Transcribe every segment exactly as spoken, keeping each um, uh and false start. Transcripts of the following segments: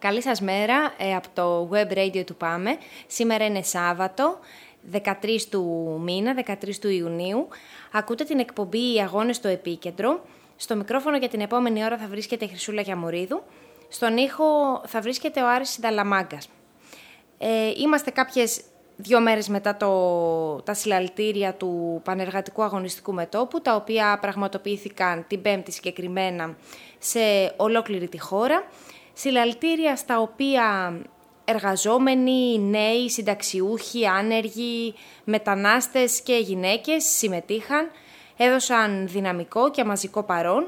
Καλή σας μέρα ε, από το web radio του Πάμε. Σήμερα είναι Σάββατο, δεκατρείς του μήνα, δεκατρείς του Ιουνίου. Ακούτε την εκπομπή «Οι Αγώνες στο Επίκεντρο». Στο μικρόφωνο για την επόμενη ώρα θα βρίσκεται η Χρυσούλα Γιαμουρίδου. Στον ήχο θα βρίσκεται ο Άρης Συνταλαμάγκας. Ε, είμαστε κάποιες δύο μέρες μετά το, τα συλλαλητήρια του Πανεργατικού Αγωνιστικού Μετώπου, τα οποία πραγματοποιήθηκαν την Πέμπτη συγκεκριμένα σε ολόκληρη τη χώρα. Συλλαλητήρια στα οποία εργαζόμενοι, νέοι, συνταξιούχοι, άνεργοι, μετανάστες και γυναίκες συμμετείχαν, έδωσαν δυναμικό και μαζικό παρόν.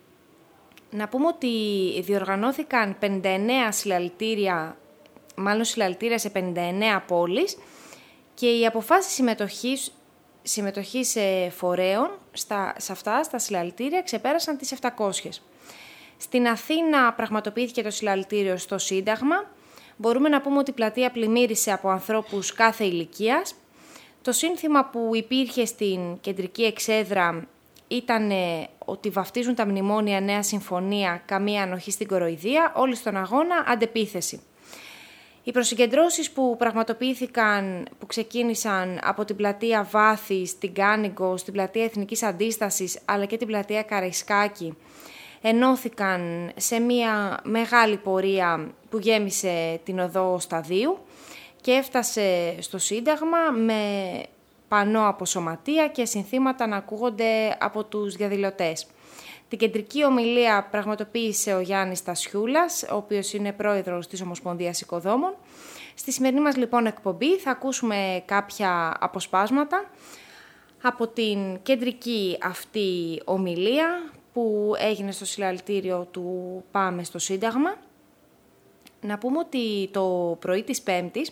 Να πούμε ότι διοργανώθηκαν πενήντα εννέα συλλαλητήρια, μάλλον συλλαλητήρια σε πενήντα εννέα πόλεις, και οι αποφάσεις συμμετοχής, συμμετοχής φορέων στα, σε αυτά, στα συλλαλητήρια, ξεπέρασαν τις επτακόσιες. Στην Αθήνα πραγματοποιήθηκε το συλλαλητήριο στο Σύνταγμα. Μπορούμε να πούμε ότι η πλατεία πλημμύρισε από ανθρώπους κάθε ηλικίας. Το σύνθημα που υπήρχε στην κεντρική εξέδρα ήταν ότι βαφτίζουν τα μνημόνια νέα συμφωνία, καμία ανοχή στην κοροϊδία, όλοι στον αγώνα, αντεπίθεση. Οι προσυγκεντρώσεις που πραγματοποιήθηκαν, που ξεκίνησαν από την πλατεία Βάθη, στην Κάνικο, στην πλατεία Εθνικής Αντίστασης, αλλά και την πλατεία Καραϊσκάκη, ενώθηκαν σε μια μεγάλη πορεία που γέμισε την οδό Σταδίου και έφτασε στο Σύνταγμα με πανό από σωματεία και συνθήματα να ακούγονται από τους διαδηλωτές. Την κεντρική ομιλία πραγματοποίησε ο Γιάννης Τασιούλας, ο οποίος είναι πρόεδρος της Ομοσπονδίας Οικοδόμων. Στη σημερινή μας λοιπόν εκπομπή θα ακούσουμε κάποια αποσπάσματα από την κεντρική αυτή ομιλία που έγινε στο συλλαλητήριο του Πάμε στο Σύνταγμα. Να πούμε ότι το πρωί της Πέμπτης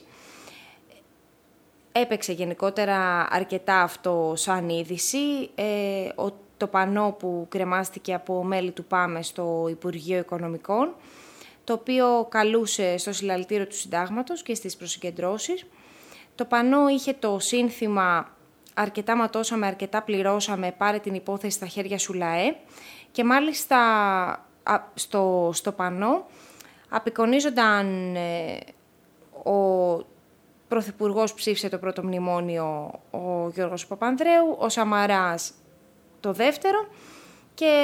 έπαιξε γενικότερα αρκετά αυτό σαν είδηση. Ε, το πανό που κρεμάστηκε από μέλη του Πάμε στο Υπουργείο Οικονομικών, το οποίο καλούσε στο συλλαλητήριο του Συντάγματος και στις προσυγκεντρώσεις. Το πανό είχε το σύνθημα «Αρκετά ματώσαμε, αρκετά πληρώσαμε, πάρε την υπόθεση στα χέρια σου λαέ», και μάλιστα στο, στο πανό απεικονίζονταν ε, ο Πρωθυπουργός ψήφισε το πρώτο μνημόνιο, ο Γιώργος Παπανδρέου, ο Σαμαράς το δεύτερο και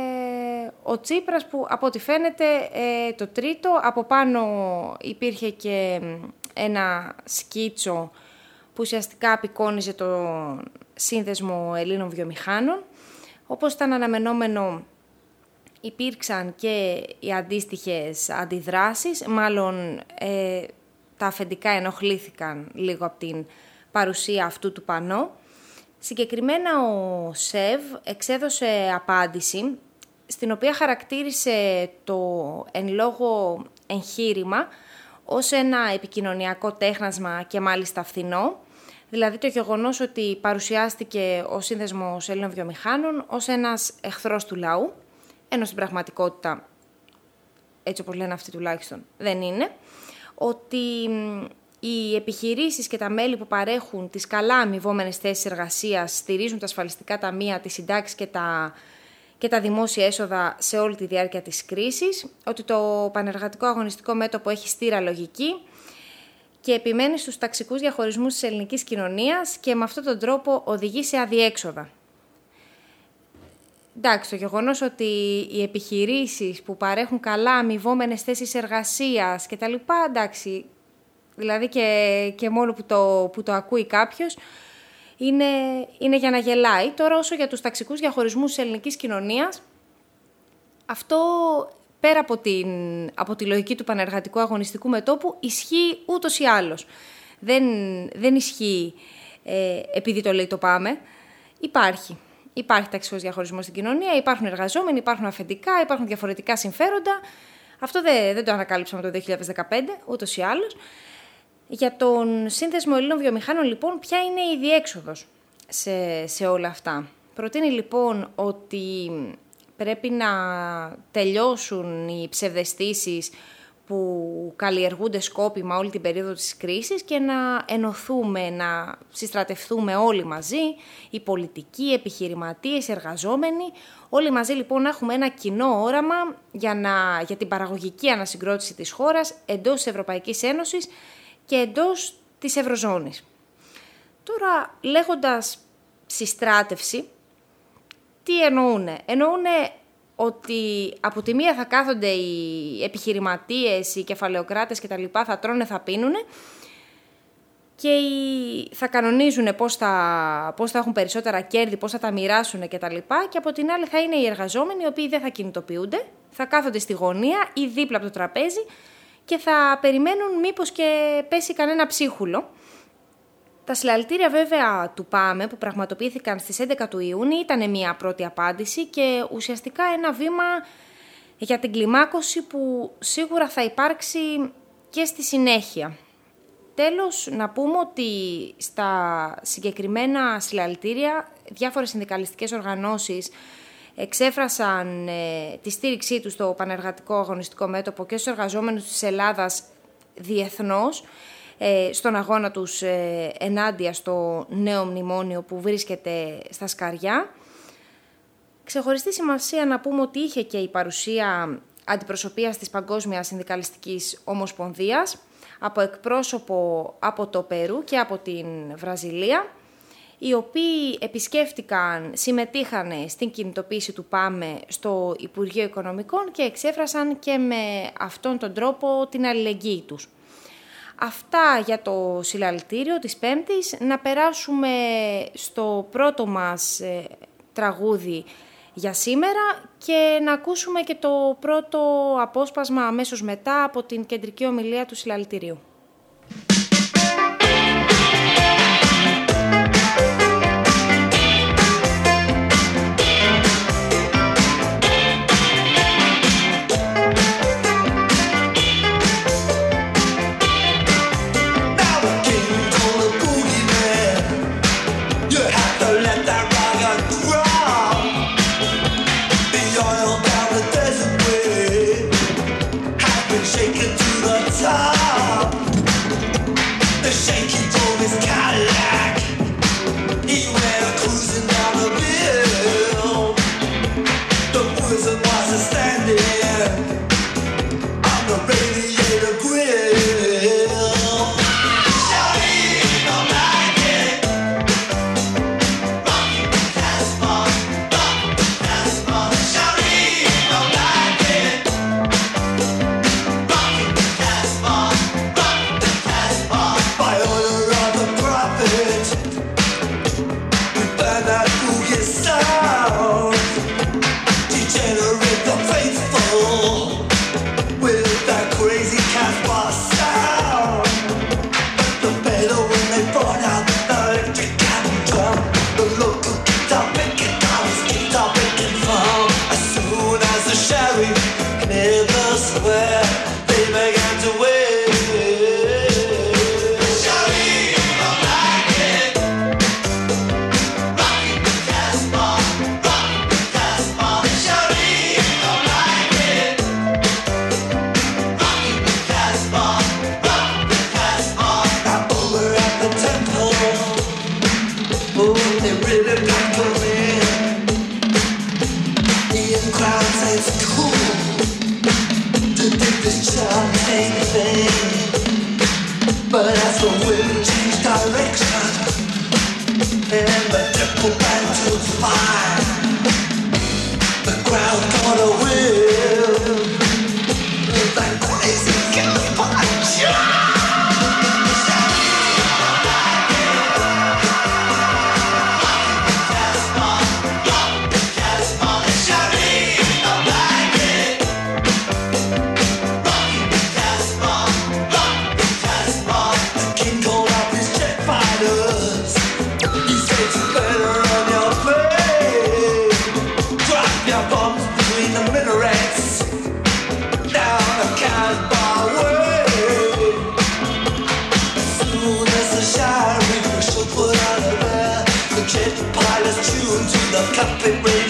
ο Τσίπρας που από ό,τι φαίνεται ε, το τρίτο. Από πάνω υπήρχε και ένα σκίτσο που ουσιαστικά απεικόνιζε το Σύνδεσμο Ελλήνων Βιομηχάνων. Όπως ήταν αναμενόμενο, υπήρξαν και οι αντίστοιχες αντιδράσεις, μάλλον ε, τα αφεντικά ενοχλήθηκαν λίγο από την παρουσία αυτού του πανό. Συγκεκριμένα ο ΣΕΒ εξέδωσε απάντηση, στην οποία χαρακτήρισε το εν λόγω εγχείρημα ως ένα επικοινωνιακό τέχνασμα και μάλιστα φθηνό. Δηλαδή το γεγονός ότι παρουσιάστηκε ο Σύνδεσμος Ελλήνων Βιομηχάνων ως ένας εχθρός του λαού, ενώ στην πραγματικότητα, έτσι όπως λένε αυτοί τουλάχιστον, δεν είναι. Ότι οι επιχειρήσεις και τα μέλη που παρέχουν τις καλά αμοιβόμενες θέσεις εργασίας στηρίζουν τα ασφαλιστικά ταμεία, τις συντάξεις και τα, και τα δημόσια έσοδα σε όλη τη διάρκεια της κρίσης. Ότι το Πανεργατικό Αγωνιστικό Μέτωπο έχει στήρα λογική και επιμένει στους ταξικούς διαχωρισμούς της ελληνικής κοινωνίας και με αυτόν τον τρόπο οδηγεί σε αδιέξοδα. Εντάξει, το γεγονός ότι οι επιχειρήσεις που παρέχουν καλά αμοιβόμενες θέσεις εργασίας και τα λοιπά, εντάξει, δηλαδή και, και μόνο που το, που το ακούει κάποιος, είναι, είναι για να γελάει. Τώρα όσο για τους ταξικούς διαχωρισμούς της ελληνικής κοινωνίας, αυτό πέρα από, την, από τη λογική του Πανεργατικού Αγωνιστικού Μετώπου, ισχύει ούτως ή άλλως. Δεν, δεν ισχύει ε, επειδή το λέει το Πάμε. Υπάρχει. Υπάρχει ταξικός διαχωρισμός στην κοινωνία, υπάρχουν εργαζόμενοι, υπάρχουν αφεντικά, υπάρχουν διαφορετικά συμφέροντα. Αυτό δεν, δεν το ανακάλυψαμε το δύο χιλιάδες δεκαπέντε, ούτως ή άλλως. Για τον Σύνδεσμο Ελλήνων Βιομηχάνων, λοιπόν, ποια είναι η διέξοδος σε, σε όλα αυτά. Προτείνει, λοιπόν, ότι πρέπει να τελειώσουν οι ψευδαισθήσεις που καλλιεργούνται σκόπιμα όλη την περίοδο της κρίσης και να ενωθούμε, να συστρατευτούμε όλοι μαζί, οι πολιτικοί, οι επιχειρηματίες, οι εργαζόμενοι, όλοι μαζί λοιπόν να έχουμε ένα κοινό όραμα για, να, για την παραγωγική ανασυγκρότηση της χώρας εντός της Ευρωπαϊκής Ένωσης και εντός της Ευρωζώνης. Τώρα, λέγοντας συστράτευση, τι εννοούνε? Εννοούνε ότι από τη μία θα κάθονται οι επιχειρηματίες, οι κεφαλαιοκράτες κτλ. Θα τρώνε, θα πίνουνε και οι... θα κανονίζουν πώς θα... πώς θα έχουν περισσότερα κέρδη, πώς θα τα μοιράσουν κτλ. Και από την άλλη θα είναι οι εργαζόμενοι, οι οποίοι δεν θα κινητοποιούνται, θα κάθονται στη γωνία ή δίπλα από το τραπέζι και θα περιμένουν μήπως και πέσει κανένα ψίχουλο. Τα συλλαλητήρια βέβαια του ΠΑΜΕ που πραγματοποιήθηκαν στις έντεκα του Ιούνιου ήταν μια πρώτη απάντηση και ουσιαστικά ένα βήμα για την κλιμάκωση που σίγουρα θα υπάρξει και στη συνέχεια. Τέλος, να πούμε ότι στα συγκεκριμένα συλλαλητήρια διάφορες συνδικαλιστικές οργανώσεις εξέφρασαν ε, τη στήριξή τους στο πανεργατικό αγωνιστικό μέτωπο και στους εργαζόμενους της Ελλάδας διεθνώς, στον αγώνα τους ενάντια στο νέο μνημόνιο που βρίσκεται στα σκαριά. Ξεχωριστή σημασία να πούμε ότι είχε και η παρουσία αντιπροσωπείας της Παγκόσμιας Συνδικαλιστικής Ομοσπονδίας από εκπρόσωπο από το Περού και από την Βραζιλία, οι οποίοι επισκέφτηκαν, συμμετείχαν στην κινητοποίηση του ΠΑΜΕ στο Υπουργείο Οικονομικών και εξέφρασαν και με αυτόν τον τρόπο την αλληλεγγύη τους. Αυτά για το συλλαλητήριο της Πέμπτης. Να περάσουμε στο πρώτο μας ε, τραγούδι για σήμερα και να ακούσουμε και το πρώτο απόσπασμα αμέσως μετά από την κεντρική ομιλία του συλλαλητηρίου.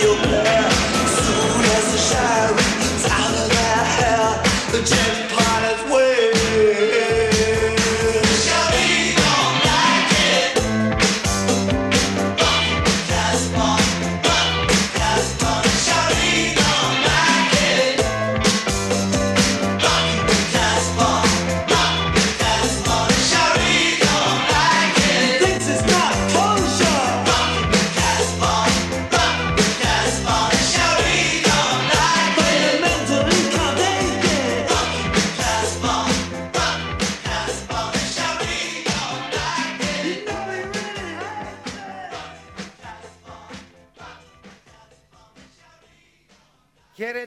The jet pilot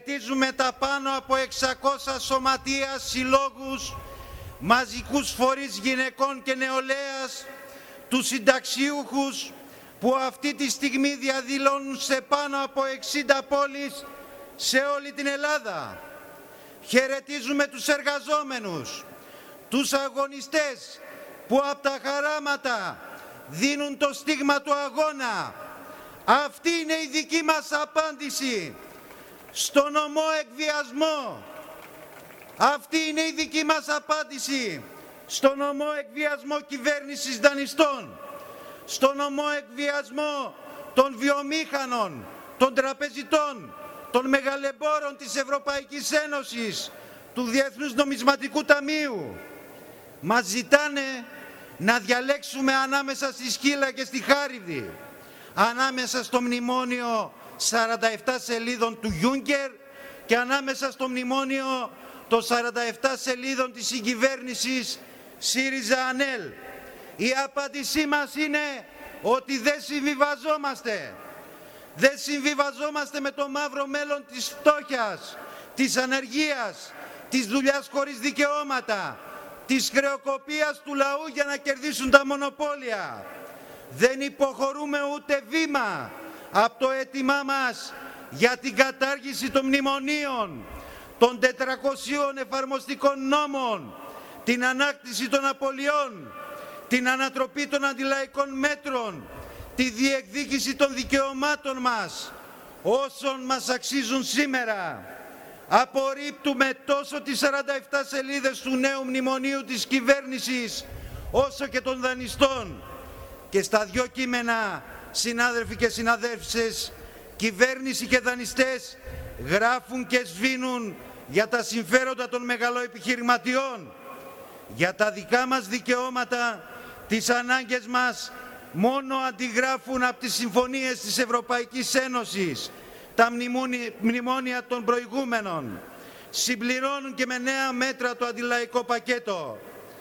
Χαιρετίζουμε τα πάνω από εξακόσια σωματεία, συλλόγους, μαζικούς φορείς γυναικών και νεολαίας, τους συνταξιούχους που αυτή τη στιγμή διαδηλώνουν σε πάνω από εξήντα πόλεις σε όλη την Ελλάδα. Χαιρετίζουμε τους εργαζόμενους, τους αγωνιστές που από τα χαράματα δίνουν το στίγμα του αγώνα. Αυτή είναι η δική μας απάντηση στον ομό εκβιασμό. Αυτή είναι η δική μας απάντηση στον ομό εκβιασμό κυβέρνησης δανειστών, στον ομό εκβιασμό των βιομήχανων, των τραπεζιτών, των μεγαλεμπόρων της Ευρωπαϊκής Ένωσης, του Διεθνούς Νομισματικού Ταμείου. Μας ζητάνε να διαλέξουμε ανάμεσα στη Σκύλα και στη Χάριδη, ανάμεσα στο μνημόνιο σαράντα επτά σελίδων του Γιούνκερ και ανάμεσα στο μνημόνιο των σαράντα επτά σελίδων της συγκυβέρνησης ΣΥΡΙΖΑ-ΑΝΕΛ. Η απάντησή μας είναι ότι δεν συμβιβαζόμαστε. Δεν συμβιβαζόμαστε με το μαύρο μέλλον της φτώχειας, της ανεργίας, της δουλειάς χωρίς δικαιώματα, της χρεοκοπίας του λαού για να κερδίσουν τα μονοπόλια. Δεν υποχωρούμε ούτε βήμα από το αίτημά μας για την κατάργηση των μνημονίων, των τετρακοσίων εφαρμοστικών νόμων, την ανάκτηση των απολειών, την ανατροπή των αντιλαϊκών μέτρων, τη διεκδίκηση των δικαιωμάτων μας, όσων μας αξίζουν σήμερα. Απορρίπτουμε τόσο τις σαράντα επτά σελίδες του νέου μνημονίου της κυβέρνησης, όσο και των δανειστών. Και στα δυο κείμενα, συνάδελφοι και συναδέλφισες, κυβέρνηση και δανειστές γράφουν και σβήνουν για τα συμφέροντα των μεγαλοεπιχειρηματιών. Για τα δικά μας δικαιώματα, τις ανάγκες μας, μόνο αντιγράφουν από τις συμφωνίες της Ευρωπαϊκής Ένωσης, τα μνημόνια των προηγούμενων. Συμπληρώνουν και με νέα μέτρα το αντιλαϊκό πακέτο.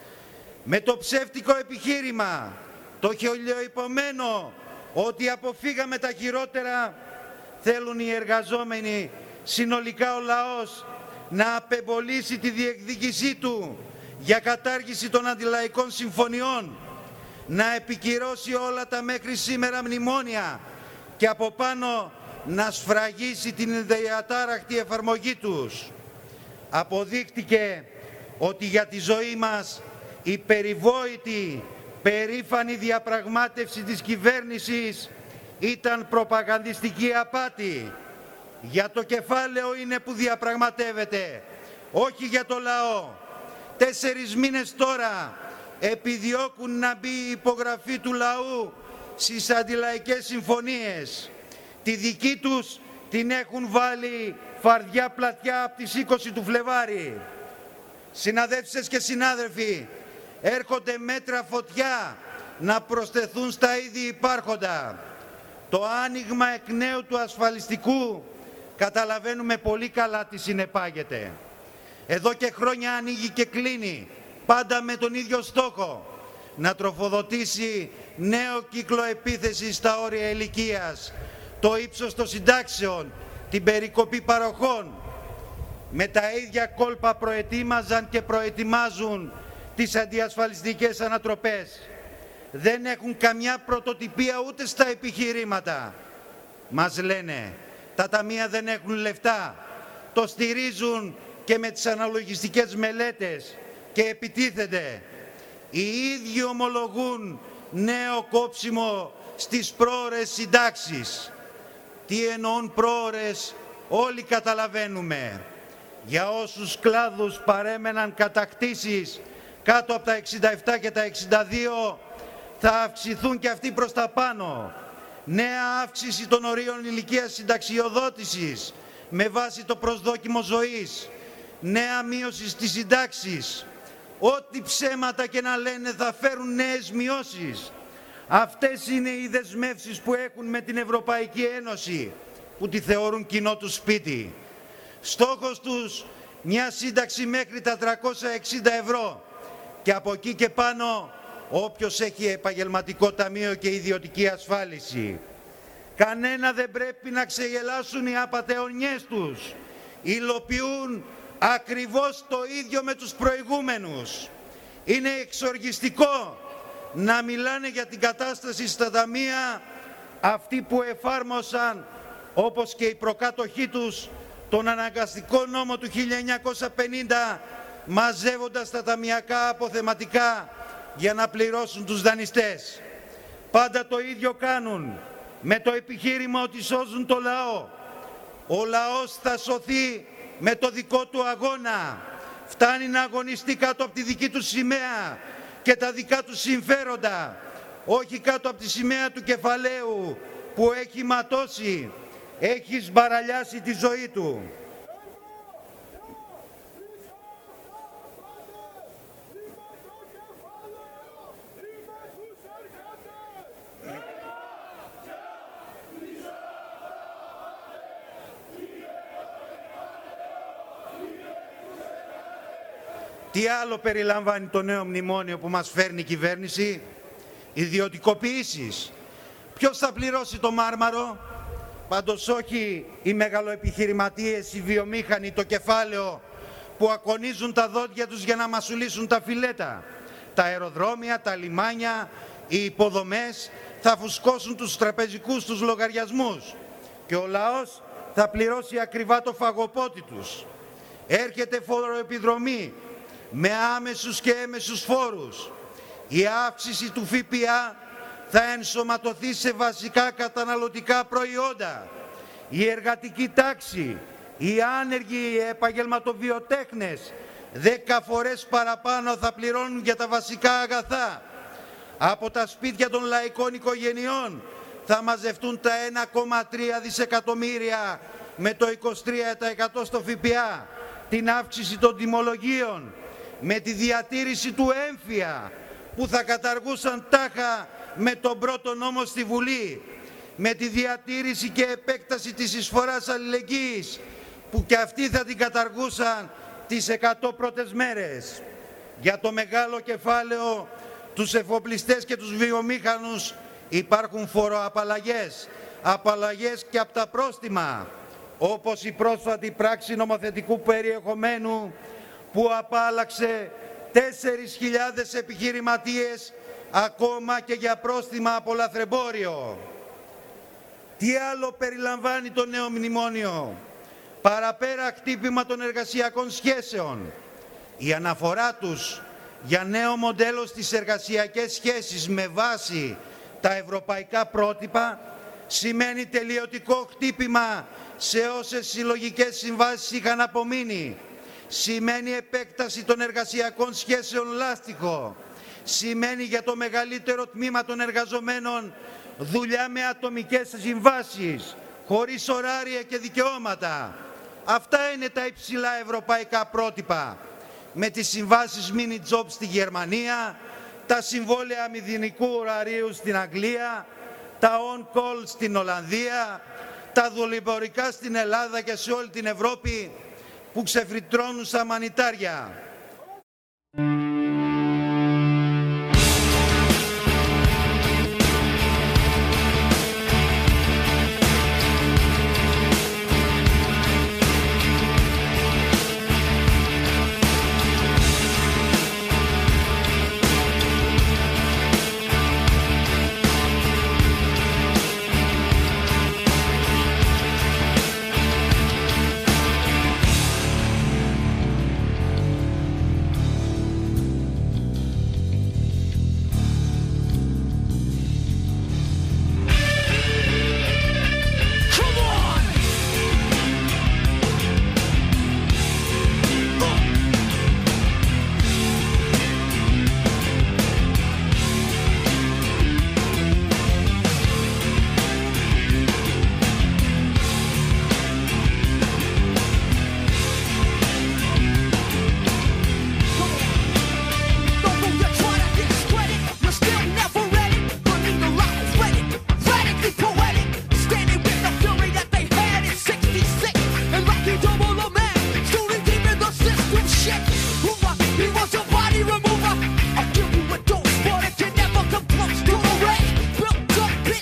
Με το ψεύτικο επιχείρημα, το χελιοϊπωμένο ότι αποφύγαμε τα χειρότερα, θέλουν οι εργαζόμενοι, συνολικά ο λαός, να απεμπολίσει τη διεκδίκησή του για κατάργηση των αντιλαϊκών συμφωνιών, να επικυρώσει όλα τα μέχρι σήμερα μνημόνια και από πάνω να σφραγίσει την διατάρακτη εφαρμογή τους. Αποδείχτηκε ότι για τη ζωή μας η περιβόητη, περήφανη διαπραγμάτευση της κυβέρνησης ήταν προπαγανδιστική απάτη. Για το κεφάλαιο είναι που διαπραγματεύεται, όχι για το λαό. Τέσσερις μήνες τώρα επιδιώκουν να μπει η υπογραφή του λαού στις αντιλαϊκές συμφωνίες. Τη δική τους την έχουν βάλει φαρδιά πλατιά από τις είκοσι του Φλεβάρι. Συναδέλφισες και συνάδελφοι, έρχονται μέτρα φωτιά να προσθεθούν στα ήδη υπάρχοντα. Το άνοιγμα εκ νέου του ασφαλιστικού καταλαβαίνουμε πολύ καλά τι συνεπάγεται. Εδώ και χρόνια ανοίγει και κλείνει, πάντα με τον ίδιο στόχο, να τροφοδοτήσει νέο κύκλο επίθεσης στα όρια ηλικίας, το ύψος των συντάξεων, την περικοπή παροχών. Με τα ίδια κόλπα προετοίμαζαν και προετοιμάζουν τις αντιασφαλιστικές ανατροπές. Δεν έχουν καμιά πρωτοτυπία ούτε στα επιχειρήματα. Μας λένε, τα ταμεία δεν έχουν λεφτά. Το στηρίζουν και με τις αναλογιστικές μελέτες και επιτίθενται. Οι ίδιοι ομολογούν νέο κόψιμο στις πρόωρες συντάξεις. Τι εννοούν πρόωρες, όλοι καταλαβαίνουμε. Για όσους κλάδους παρέμεναν κατακτήσεις κάτω από τα εξήντα επτά και τα εξήντα δύο, θα αυξηθούν και αυτοί προς τα πάνω. Νέα αύξηση των ορίων ηλικίας συνταξιοδότησης με βάση το προσδόκιμο ζωής. Νέα μείωση στις συντάξεις. Ό,τι ψέματα και να λένε θα φέρουν νέες μειώσεις. Αυτές είναι οι δεσμεύσεις που έχουν με την Ευρωπαϊκή Ένωση, που τη θεωρούν κοινό του σπίτι. Στόχος τους μια σύνταξη μέχρι τα τριακόσια εξήντα ευρώ και από εκεί και πάνω όποιος έχει επαγγελματικό ταμείο και ιδιωτική ασφάλιση. Κανένα δεν πρέπει να ξεγελάσουν οι απατεωνιές τους. υλοποιούν ακριβώς το ίδιο με τους προηγούμενους. Είναι εξοργιστικό να μιλάνε για την κατάσταση στα ταμεία αυτοί που εφάρμοσαν, όπως και οι προκάτοχοί τους, τον αναγκαστικό νόμο του χίλια εννιακόσια πενήντα, μαζεύοντας τα ταμιακά αποθεματικά για να πληρώσουν τους δανειστές. Πάντα το ίδιο κάνουν, με το επιχείρημα ότι σώζουν το λαό. Ο λαός θα σωθεί με το δικό του αγώνα. Φτάνει να αγωνιστεί κάτω από τη δική του σημαία και τα δικά του συμφέροντα, όχι κάτω από τη σημαία του κεφαλαίου που έχει ματώσει, έχει σμπαραλιάσει τη ζωή του. Τι άλλο περιλαμβάνει το νέο μνημόνιο που μας φέρνει η κυβέρνηση? Ιδιωτικοποιήσεις. Ποιος θα πληρώσει το μάρμαρο? Πάντως όχι οι μεγαλοεπιχειρηματίες, οι βιομήχανοι, το κεφάλαιο που ακονίζουν τα δόντια τους για να μασουλήσουν τα φιλέτα. Τα αεροδρόμια, τα λιμάνια, οι υποδομές θα φουσκώσουν τους τραπεζικούς τους λογαριασμούς και ο λαός θα πληρώσει ακριβά το φαγοπότι τους. Έρχεται φοροεπιδρομή με άμεσους και έμεσους φόρους. Η αύξηση του ΦΠΑ θα ενσωματωθεί σε βασικά καταναλωτικά προϊόντα. Η εργατική τάξη, οι άνεργοι, οι επαγγελματοβιοτέχνες δέκα φορές παραπάνω θα πληρώνουν για τα βασικά αγαθά. Από τα σπίτια των λαϊκών οικογενειών θα μαζευτούν τα ένα κόμμα τρία δισεκατομμύρια με το είκοσι τρία τοις εκατό στο ΦΠΑ, την αύξηση των τιμολογίων, με τη διατήρηση του έμφυα που θα καταργούσαν τάχα με τον πρώτο νόμο στη Βουλή, με τη διατήρηση και επέκταση της εισφοράς αλληλεγγύης που και αυτοί θα την καταργούσαν τις εκατό πρώτες μέρες. Για το μεγάλο κεφάλαιο, τους εφοπλιστές και τους βιομήχανους υπάρχουν φοροαπαλλαγές, απαλλαγές και από τα πρόστιμα, όπως η πρόσφατη πράξη νομοθετικού περιεχομένου που απάλλαξε τέσσερις χιλιάδες επιχειρηματίες ακόμα και για πρόστιμα από λαθρεμπόριο. Τι άλλο περιλαμβάνει το νέο μνημόνιο? Παραπέρα χτύπημα των εργασιακών σχέσεων. Η αναφορά τους για νέο μοντέλο στις εργασιακές σχέσεις με βάση τα ευρωπαϊκά πρότυπα σημαίνει τελειωτικό χτύπημα σε όσες συλλογικές συμβάσεις είχαν απομείνει. Σημαίνει επέκταση των εργασιακών σχέσεων λάστιχο. Σημαίνει για το μεγαλύτερο τμήμα των εργαζομένων δουλειά με ατομικές συμβάσεις, χωρίς ωράρια και δικαιώματα. Αυτά είναι τα υψηλά ευρωπαϊκά πρότυπα. Με τις συμβάσεις mini job στη Γερμανία, τα συμβόλαια μηδενικού ωραρίου στην Αγγλία, τα on-call στην Ολλανδία, τα δουλεμπορικά στην Ελλάδα και σε όλη την Ευρώπη που ξεφριτρώνουν σαν μανιτάρια.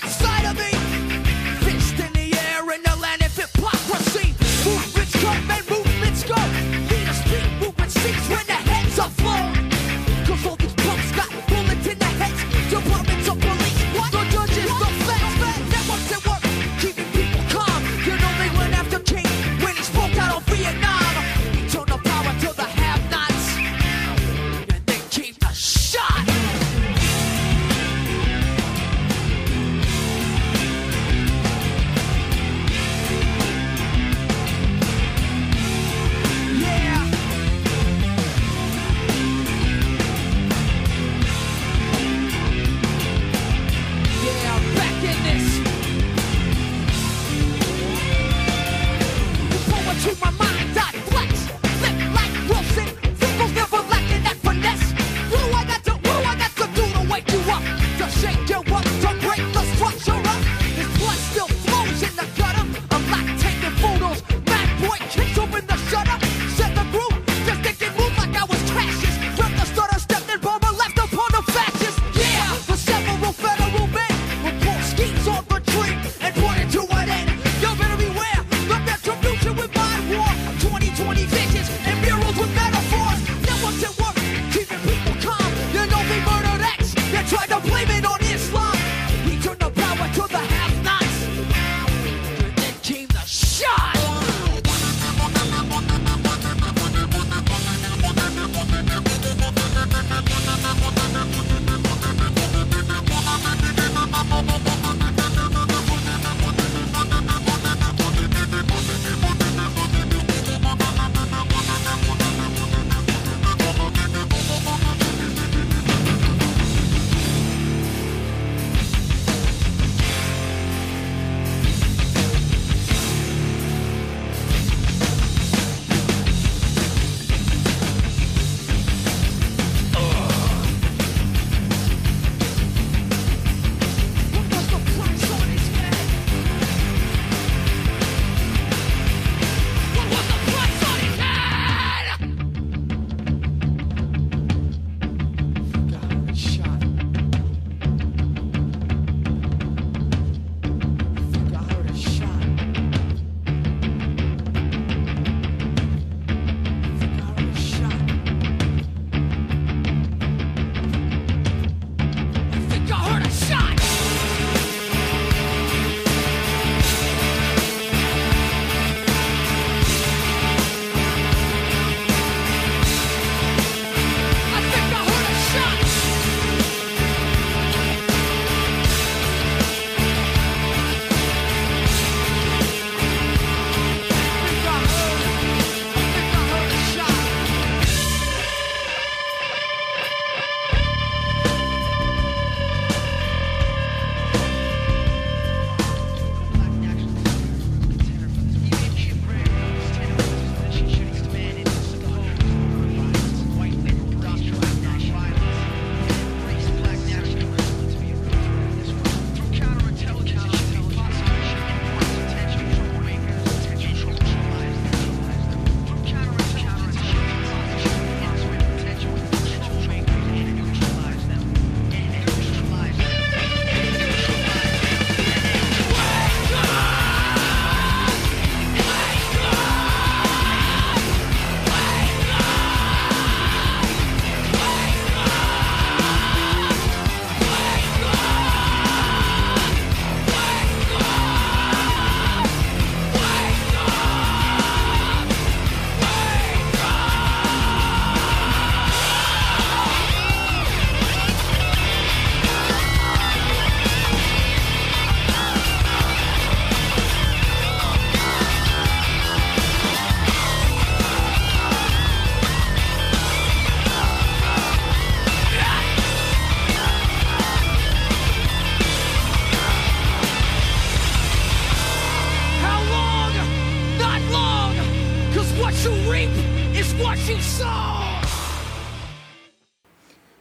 Move, bitch, come and move.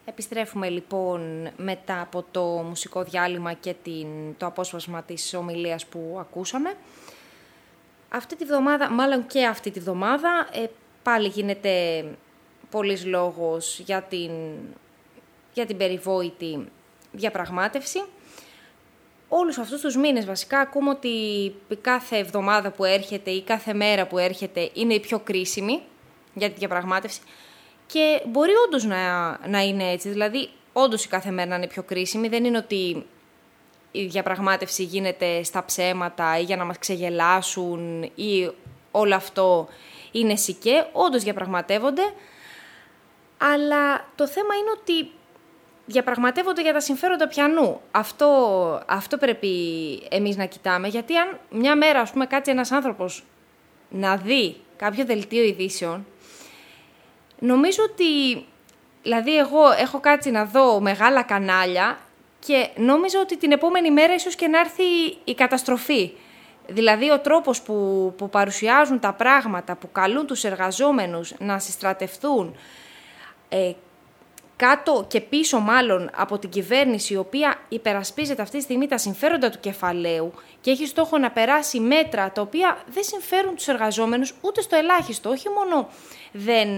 Επιστρέφουμε λοιπόν μετά από το μουσικό διάλειμμα και την, το απόσπασμα της ομιλίας που ακούσαμε. Αυτή τη βδομάδα, μάλλον και αυτή τη βδομάδα, ε, πάλι γίνεται πολύς λόγος για την, για την περιβόητη διαπραγμάτευση. Όλους αυτούς τους μήνες βασικά ακούμε ότι κάθε εβδομάδα που έρχεται ή κάθε μέρα που έρχεται είναι η πιο κρίσιμη για τη διαπραγμάτευση. Και μπορεί όντως να, να είναι έτσι, δηλαδή όντως η κάθε μέρα να είναι πιο κρίσιμη. Δεν είναι ότι η διαπραγμάτευση γίνεται στα ψέματα ή για να μας ξεγελάσουν ή όλο αυτό είναι σικέ. Όντως διαπραγματεύονται, αλλά το θέμα είναι ότι διαπραγματεύονται για τα συμφέροντα πιανού. Αυτό, αυτό πρέπει εμείς να κοιτάμε, γιατί αν μια μέρα, ας πούμε, κάτσει ένας άνθρωπος να δει κάποιο δελτίο ειδήσεων, νομίζω ότι, δηλαδή εγώ έχω κάτσει να δω μεγάλα κανάλια και νόμιζα ότι την επόμενη μέρα ίσως και να έρθει η καταστροφή. Δηλαδή ο τρόπος που, που παρουσιάζουν τα πράγματα, που καλούν τους εργαζόμενους να συστρατευτούν ε, κάτω και πίσω μάλλον από την κυβέρνηση, η οποία υπερασπίζεται αυτή τη στιγμή τα συμφέροντα του κεφαλαίου και έχει στόχο να περάσει μέτρα τα οποία δεν συμφέρουν τους εργαζόμενους ούτε στο ελάχιστο. Όχι μόνο δεν,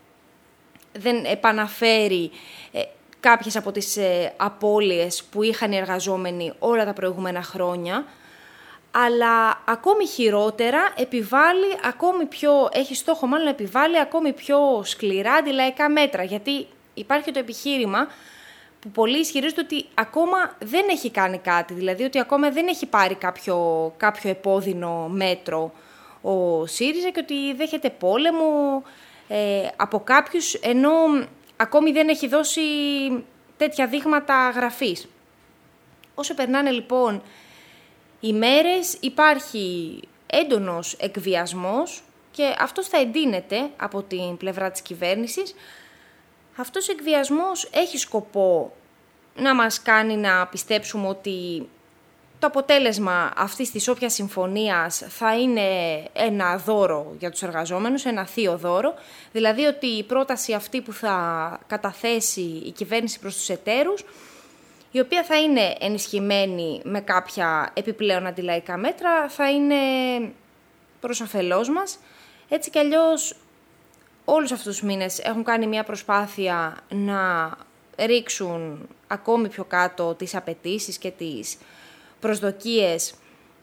δεν επαναφέρει ε, κάποιες από τις ε, απώλειες που είχαν οι εργαζόμενοι όλα τα προηγούμενα χρόνια, αλλά ακόμη χειρότερα επιβάλλει, ακόμη πιο, έχει στόχο μάλλον να επιβάλλει ακόμη πιο σκληρά αντιλαϊκά μέτρα, γιατί υπάρχει το επιχείρημα που πολλοί ισχυρίζονται ότι ακόμα δεν έχει κάνει κάτι, δηλαδή ότι ακόμα δεν έχει πάρει κάποιο, κάποιο επώδυνο μέτρο ο ΣΥΡΙΖΑ και ότι δέχεται πόλεμο ε, από κάποιους, ενώ ακόμη δεν έχει δώσει τέτοια δείγματα γραφής. Όσο περνάνε λοιπόν οι μέρες, υπάρχει έντονος εκβιασμός και αυτός θα εντείνεται από την πλευρά της κυβέρνησης. Αυτός ο εκβιασμός έχει σκοπό να μας κάνει να πιστέψουμε ότι το αποτέλεσμα αυτής της όποιας συμφωνίας θα είναι ένα δώρο για τους εργαζόμενους, ένα θείο δώρο, δηλαδή ότι η πρόταση αυτή που θα καταθέσει η κυβέρνηση προς τους εταίρους, η οποία θα είναι ενισχυμένη με κάποια επιπλέον αντιλαϊκά μέτρα, θα είναι προς ωφελός μας. Έτσι κι αλλιώς όλους αυτούς τους μήνες έχουν κάνει μια προσπάθεια να ρίξουν ακόμη πιο κάτω τις απαιτήσεις και τις προσδοκίες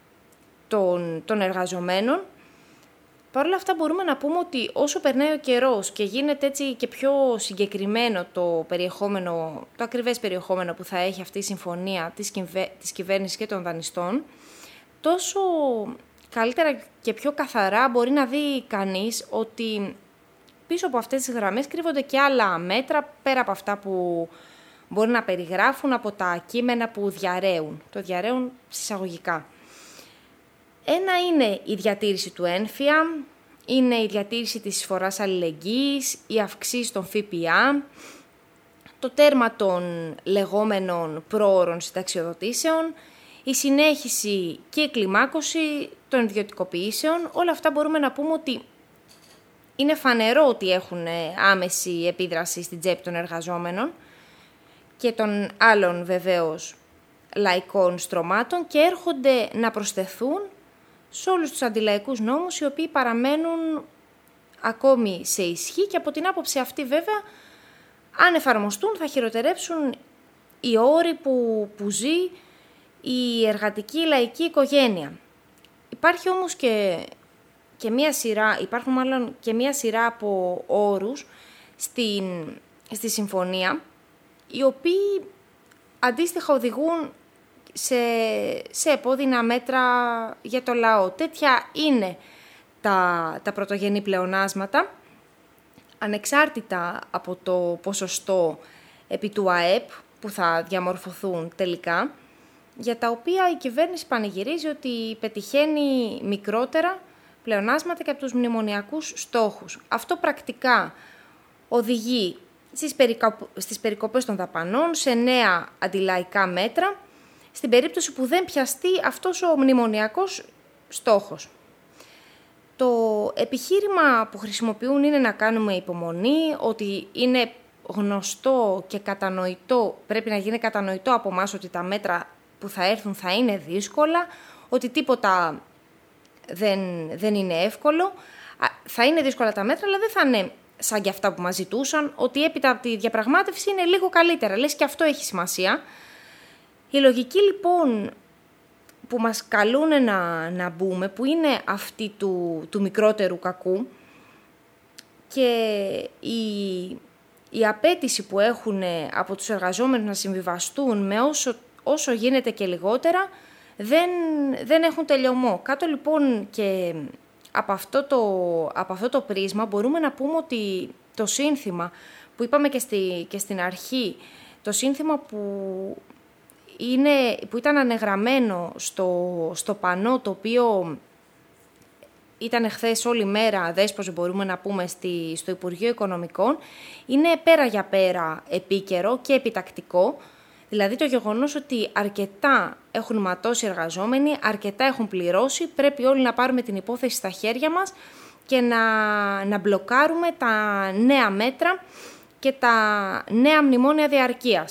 των, των εργαζομένων. Παρ' όλα αυτά μπορούμε να πούμε ότι όσο περνάει ο καιρός και γίνεται έτσι και πιο συγκεκριμένο το περιεχόμενο, το ακριβές περιεχόμενο που θα έχει αυτή η συμφωνία της, κυβε, της κυβέρνησης και των δανειστών, τόσο καλύτερα και πιο καθαρά μπορεί να δει κανείς ότι πίσω από αυτές τις γραμμές κρύβονται και άλλα μέτρα πέρα από αυτά που μπορεί να περιγράφουν από τα κείμενα που διαρρέουν. Το διαρρέουν συσσαγωγικά. Ένα είναι η διατήρηση του ένφια, είναι η διατήρηση της εισφοράς αλληλεγγύης, η αυξήση των ΦΠΑ, το τέρμα των λεγόμενων πρόωρων συνταξιοδοτήσεων, η συνέχιση και η κλιμάκωση των ιδιωτικοποιήσεων. Όλα αυτά μπορούμε να πούμε ότι είναι φανερό ότι έχουν άμεση επίδραση στην τσέπη των εργαζόμενων και των άλλων βεβαίως λαϊκών στρωμάτων και έρχονται να προσθεθούν σε όλους τους αντιλαϊκούς νόμους, οι οποίοι παραμένουν ακόμη σε ισχύ και από την άποψη αυτή βέβαια, αν εφαρμοστούν, θα χειροτερέψουν οι όροι που, που ζει η εργατική λαϊκή οικογένεια. Υπάρχει όμως και, και μία σειρά, υπάρχουν μάλλον και μία σειρά από όρους στην, στη συμφωνία, οι οποίοι αντίστοιχα οδηγούν σε, σε επώδυνα μέτρα για το λαό. Τέτοια είναι τα, τα πρωτογενή πλεονάσματα, ανεξάρτητα από το ποσοστό επί του ΑΕΠ που θα διαμορφωθούν τελικά, για τα οποία η κυβέρνηση πανηγυρίζει ότι πετυχαίνει μικρότερα πλεονάσματα και από τους μνημονιακούς στόχους. Αυτό πρακτικά οδηγεί στις, περικοπ... στις περικοπές των δαπανών, σε νέα αντιλαϊκά μέτρα, στην περίπτωση που δεν πιαστεί αυτός ο μνημονιακός στόχος. Το επιχείρημα που χρησιμοποιούν είναι να κάνουμε υπομονή, ότι είναι γνωστό και κατανοητό, πρέπει να γίνει κατανοητό από εμάς ότι τα μέτρα που θα έρθουν θα είναι δύσκολα, ότι τίποτα δεν, δεν είναι εύκολο. Θα είναι δύσκολα τα μέτρα, αλλά δεν θα είναι σαν και αυτά που μας ζητούσαν, ότι έπειτα από τη διαπραγμάτευση είναι λίγο καλύτερα. Λες και αυτό έχει σημασία. Η λογική λοιπόν που μας καλούν να, να μπούμε, που είναι αυτή του, του μικρότερου κακού, και η, η απέτηση που έχουν από τους εργαζόμενους να συμβιβαστούν με όσο, όσο γίνεται και λιγότερα, δεν, δεν έχουν τελειωμό. Κάτω λοιπόν και από αυτό, το, από αυτό το πρίσμα μπορούμε να πούμε ότι το σύνθημα που είπαμε και, στη, και στην αρχή, το σύνθημα που, είναι, που ήταν ανεγραμμένο στο, στο πανό, το οποίο ήταν χθες όλη μέρα δέσπος, μπορούμε να πούμε, στη, στο Υπουργείο Οικονομικών, είναι πέρα για πέρα επίκαιρο και επιτακτικό. Δηλαδή το γεγονός ότι αρκετά έχουν ματώσει εργαζόμενοι, αρκετά έχουν πληρώσει, πρέπει όλοι να πάρουμε την υπόθεση στα χέρια μας και να, να μπλοκάρουμε τα νέα μέτρα και τα νέα μνημόνια διαρκείας.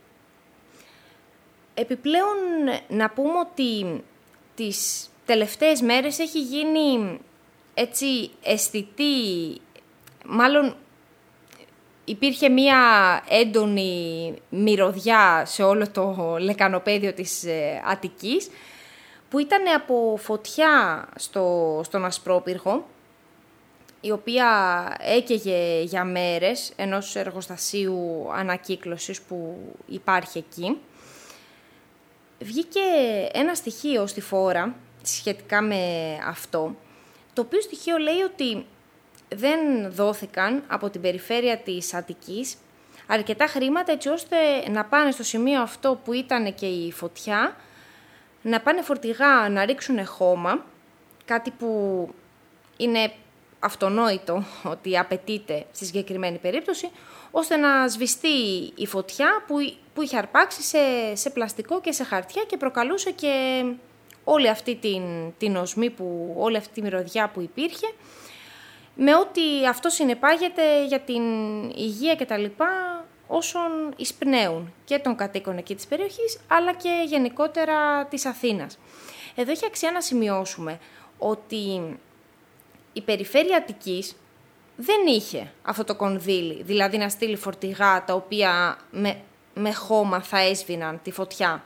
Επιπλέον να πούμε ότι τις τελευταίες μέρες έχει γίνει έτσι αισθητή, μάλλον υπήρχε μία έντονη μυρωδιά σε όλο το λεκανοπέδιο της Αττικής, που ήταν από φωτιά στο, στον Ασπρόπυργο, η οποία έκαιγε για μέρες ενός εργοστασίου ανακύκλωσης που υπάρχει εκεί. Βγήκε ένα στοιχείο στη φόρα σχετικά με αυτό, το οποίο στοιχείο λέει ότι δεν δόθηκαν από την περιφέρεια της Αττικής αρκετά χρήματα έτσι ώστε να πάνε στο σημείο αυτό που ήταν και η φωτιά, να πάνε φορτηγά να ρίξουν χώμα, κάτι που είναι αυτονόητο ότι απαιτείται στη συγκεκριμένη περίπτωση, ώστε να σβηστεί η φωτιά που, που είχε αρπάξει σε, σε πλαστικό και σε χαρτιά και προκαλούσε και όλη αυτή την, την οσμή, που, όλη αυτή τη μυρωδιά που υπήρχε, με ό,τι αυτό συνεπάγεται για την υγεία και τα λοιπά όσων εισπνέουν και των κατοίκων εκεί της περιοχής, αλλά και γενικότερα της Αθήνας. Εδώ έχει αξία να σημειώσουμε ότι η περιφέρεια Αττικής δεν είχε αυτό το κονδύλι, δηλαδή να στείλει φορτηγά τα οποία με, με χώμα θα έσβηναν τη φωτιά.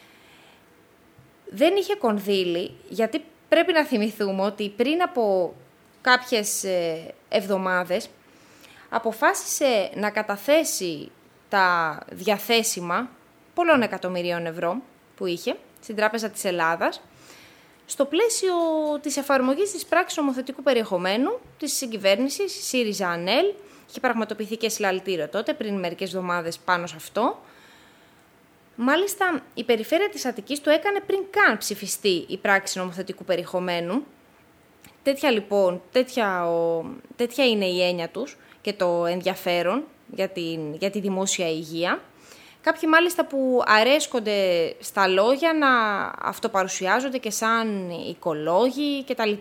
Δεν είχε κονδύλι, γιατί πρέπει να θυμηθούμε ότι πριν από κάποιες εβδομάδες αποφάσισε να καταθέσει τα διαθέσιμα πολλών εκατομμυρίων ευρώ που είχε στην Τράπεζα της Ελλάδας, στο πλαίσιο της εφαρμογής της πράξης νομοθετικού περιεχομένου της συγκυβέρνησης ΣΥΡΙΖΑ-ΑΝΕΛ. Είχε πραγματοποιηθεί και συλλαλητήριο τότε, πριν μερικές εβδομάδες, πάνω σε αυτό. Μάλιστα, η περιφέρεια της Αττικής το έκανε πριν καν ψηφιστεί η πράξη νομοθετικού περιεχομένου. Τέτοια λοιπόν, τέτοια, ο, τέτοια είναι η έννοια τους και το ενδιαφέρον για, την, για τη δημόσια υγεία. Κάποιοι μάλιστα που αρέσκονται στα λόγια να αυτοπαρουσιάζονται και σαν οικολόγοι κτλ.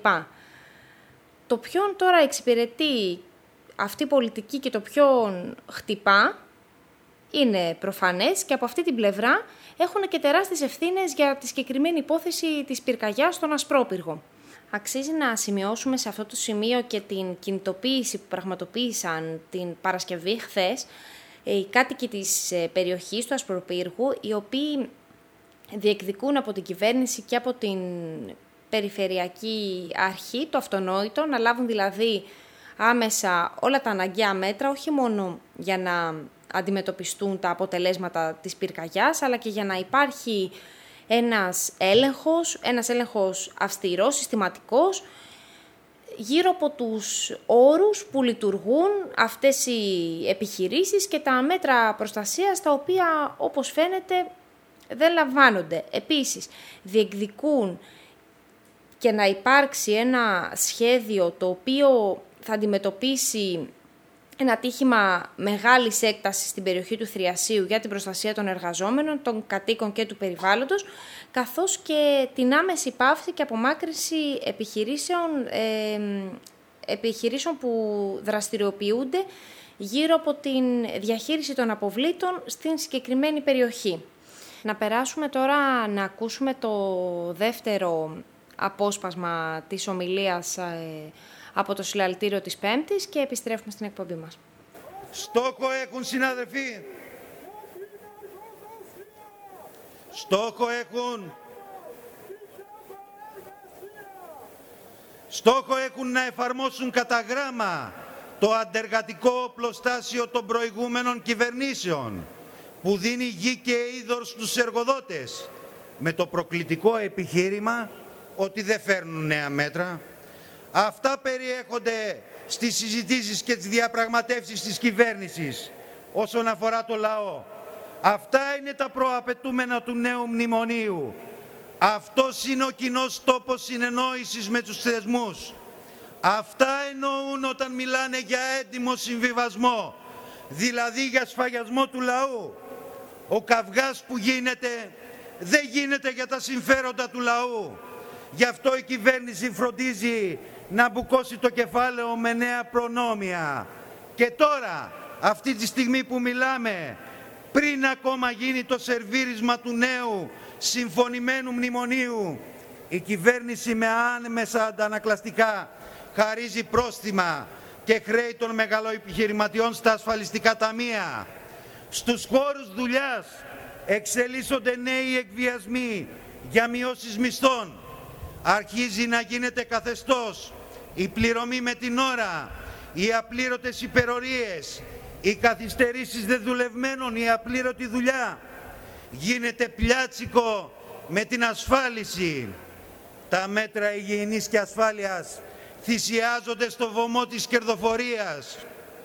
Το ποιον τώρα εξυπηρετεί αυτή η πολιτική και το ποιον χτυπά είναι προφανές, και από αυτή την πλευρά έχουν και τεράστιες ευθύνες για τη συγκεκριμένη υπόθεση της πυρκαγιάς στον Ασπρόπυργο. Αξίζει να σημειώσουμε σε αυτό το σημείο και την κινητοποίηση που πραγματοποίησαν την Παρασκευή χθες οι κάτοικοι της περιοχής του Ασπροπύργου, οι οποίοι διεκδικούν από την κυβέρνηση και από την περιφερειακή αρχή το αυτονόητο, να λάβουν δηλαδή άμεσα όλα τα αναγκαία μέτρα, όχι μόνο για να αντιμετωπιστούν τα αποτελέσματα της πυρκαγιάς, αλλά και για να υπάρχει ένας έλεγχος, ένας έλεγχος αυστηρός, συστηματικός, γύρω από τους όρους που λειτουργούν αυτές οι επιχειρήσεις και τα μέτρα προστασίας, τα οποία, όπως φαίνεται, δεν λαμβάνονται. Επίσης, διεκδικούν και να υπάρξει ένα σχέδιο το οποίο θα αντιμετωπίσει ένα ατύχημα μεγάλης έκτασης στην περιοχή του Θριασίου για την προστασία των εργαζόμενων, των κατοίκων και του περιβάλλοντος, καθώς και την άμεση πάυση και απομάκρυνση επιχειρήσεων, ε, επιχειρήσεων που δραστηριοποιούνται γύρω από την διαχείριση των αποβλήτων στην συγκεκριμένη περιοχή. Να περάσουμε τώρα να ακούσουμε το δεύτερο απόσπασμα της ομιλίας ε, από το συλλαλητήριο της Πέμπτης και επιστρέφουμε στην εκπομπή μας. Στόχο έχουν, συνάδελφοι, στόχο έχουν, στόχο έχουν να εφαρμόσουν κατά γράμμα το αντεργατικό οπλοστάσιο των προηγούμενων κυβερνήσεων, που δίνει γη και είδωρ στους εργοδότες, με το προκλητικό επιχείρημα ότι δεν φέρνουν νέα μέτρα. Αυτά περιέχονται στις συζητήσεις και τις διαπραγματεύσεις της κυβέρνησης όσον αφορά το λαό. Αυτά είναι τα προαπαιτούμενα του νέου μνημονίου. Αυτός είναι ο κοινός τόπος συνεννόησης με τους θεσμούς. Αυτά εννοούν όταν μιλάνε για έντιμο συμβιβασμό, δηλαδή για σφαγιασμό του λαού. Ο καυγάς που γίνεται δεν γίνεται για τα συμφέροντα του λαού. Γι' αυτό η κυβέρνηση φροντίζει να μπουκώσει το κεφάλαιο με νέα προνόμια. Και τώρα, αυτή τη στιγμή που μιλάμε, πριν ακόμα γίνει το σερβίρισμα του νέου συμφωνημένου μνημονίου, η κυβέρνηση με άμεσα αντανακλαστικά χαρίζει πρόστιμα και χρέη των μεγαλοεπιχειρηματιών στα ασφαλιστικά ταμεία. Στους χώρους δουλειάς εξελίσσονται νέοι εκβιασμοί για μειώσεις μισθών. Αρχίζει να γίνεται καθεστώς η πληρωμή με την ώρα, οι απλήρωτες υπερορίες, οι καθυστερήσεις δεδουλευμένων, η απλήρωτη δουλειά. Γίνεται πλιάτσικο με την ασφάλιση. Τα μέτρα υγιεινής και ασφάλειας θυσιάζονται στο βωμό της κερδοφορίας.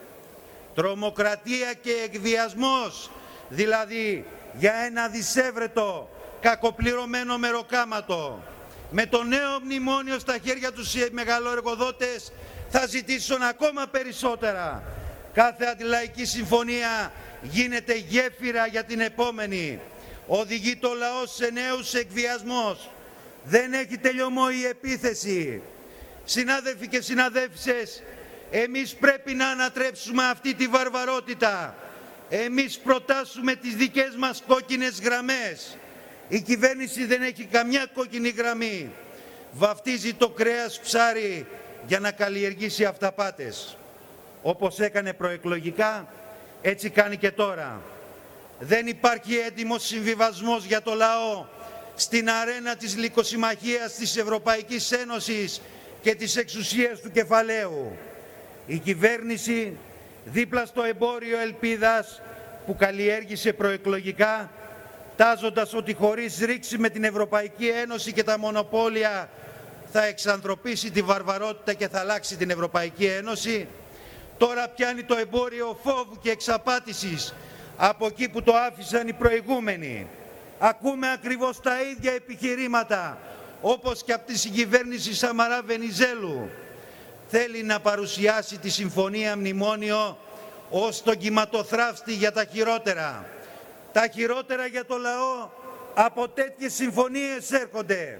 Τρομοκρατία και εκβιασμός, δηλαδή για ένα δισεύρετο κακοπληρωμένο μεροκάματο. Με το νέο μνημόνιο στα χέρια τους οι μεγαλοεργοδότες θα ζητήσουν ακόμα περισσότερα. Κάθε αντιλαϊκή συμφωνία γίνεται γέφυρα για την επόμενη. Οδηγεί το λαό σε νέους εκβιασμούς. Δεν έχει τελειωμό η επίθεση. Συνάδελφοι και συναδέλφισες, εμείς πρέπει να ανατρέψουμε αυτή τη βαρβαρότητα. Εμείς προτάσουμε τις δικές μας κόκκινες γραμμές. Η κυβέρνηση δεν έχει καμιά κόκκινη γραμμή. Βαφτίζει το κρέας ψάρι για να καλλιεργήσει αυταπάτες. Όπως έκανε προεκλογικά, έτσι κάνει και τώρα. Δεν υπάρχει έτοιμος συμβιβασμός για το λαό στην αρένα της λυκοσυμμαχίας της Ευρωπαϊκής Ένωσης και της εξουσίας του κεφαλαίου. Η κυβέρνηση, δίπλα στο εμπόριο ελπίδας που καλλιέργησε προεκλογικά, τάζοντας ότι χωρίς ρήξη με την Ευρωπαϊκή Ένωση και τα μονοπόλια θα εξανθρωπίσει τη βαρβαρότητα και θα αλλάξει την Ευρωπαϊκή Ένωση, τώρα πιάνει το εμπόριο φόβου και εξαπάτησης από εκεί που το άφησαν οι προηγούμενοι. Ακούμε ακριβώς τα ίδια επιχειρήματα, όπως και από τη συγκυβέρνηση Σαμαρά Βενιζέλου. Θέλει να παρουσιάσει τη Συμφωνία Μνημόνιο ως τον κυματοθράφστη για τα χειρότερα. Τα χειρότερα για το λαό από τέτοιες συμφωνίες έρχονται.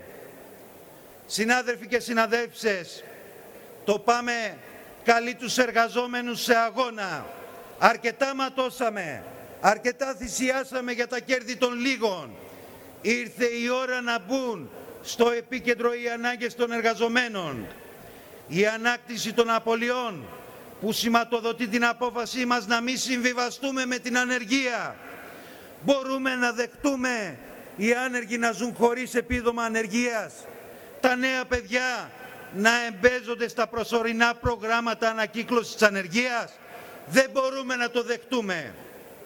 Συνάδελφοι και συναδέλφισες, το πάμε καλεί τους εργαζόμενους σε αγώνα. Αρκετά ματώσαμε, αρκετά θυσιάσαμε για τα κέρδη των λίγων. Ήρθε η ώρα να μπουν στο επίκεντρο οι ανάγκες των εργαζομένων. Η ανάκτηση των απολειών που σηματοδοτεί την απόφασή μας να μην συμβιβαστούμε με την ανεργία. Μπορούμε να δεχτούμε οι άνεργοι να ζουν χωρίς επίδομα ανεργίας, τα νέα παιδιά να εμπέζονται στα προσωρινά προγράμματα ανακύκλωσης της ανεργίας? Δεν μπορούμε να το δεχτούμε.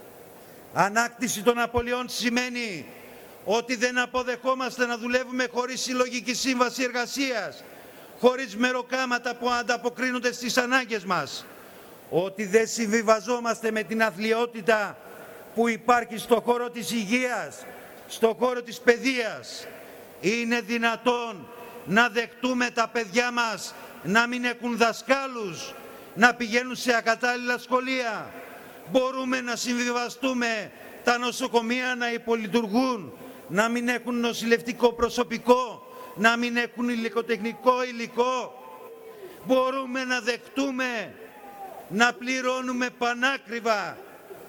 Ανάκτηση των απολειών σημαίνει ότι δεν αποδεχόμαστε να δουλεύουμε χωρίς συλλογική σύμβαση εργασίας, χωρίς μεροκάματα που ανταποκρίνονται στις ανάγκες μας. Ότι δεν συμβιβαζόμαστε με την αθλιότητα που υπάρχει στο χώρο της υγείας, στο χώρο της παιδείας. Είναι δυνατόν να δεχτούμε τα παιδιά μας να μην έχουν δασκάλους, να πηγαίνουν σε ακατάλληλα σχολεία? Μπορούμε να συμβιβαστούμε τα νοσοκομεία να υπολειτουργούν, να μην έχουν νοσηλευτικό προσωπικό, να μην έχουν υλικοτεχνικό υλικό? Μπορούμε να δεχτούμε να πληρώνουμε πανάκριβα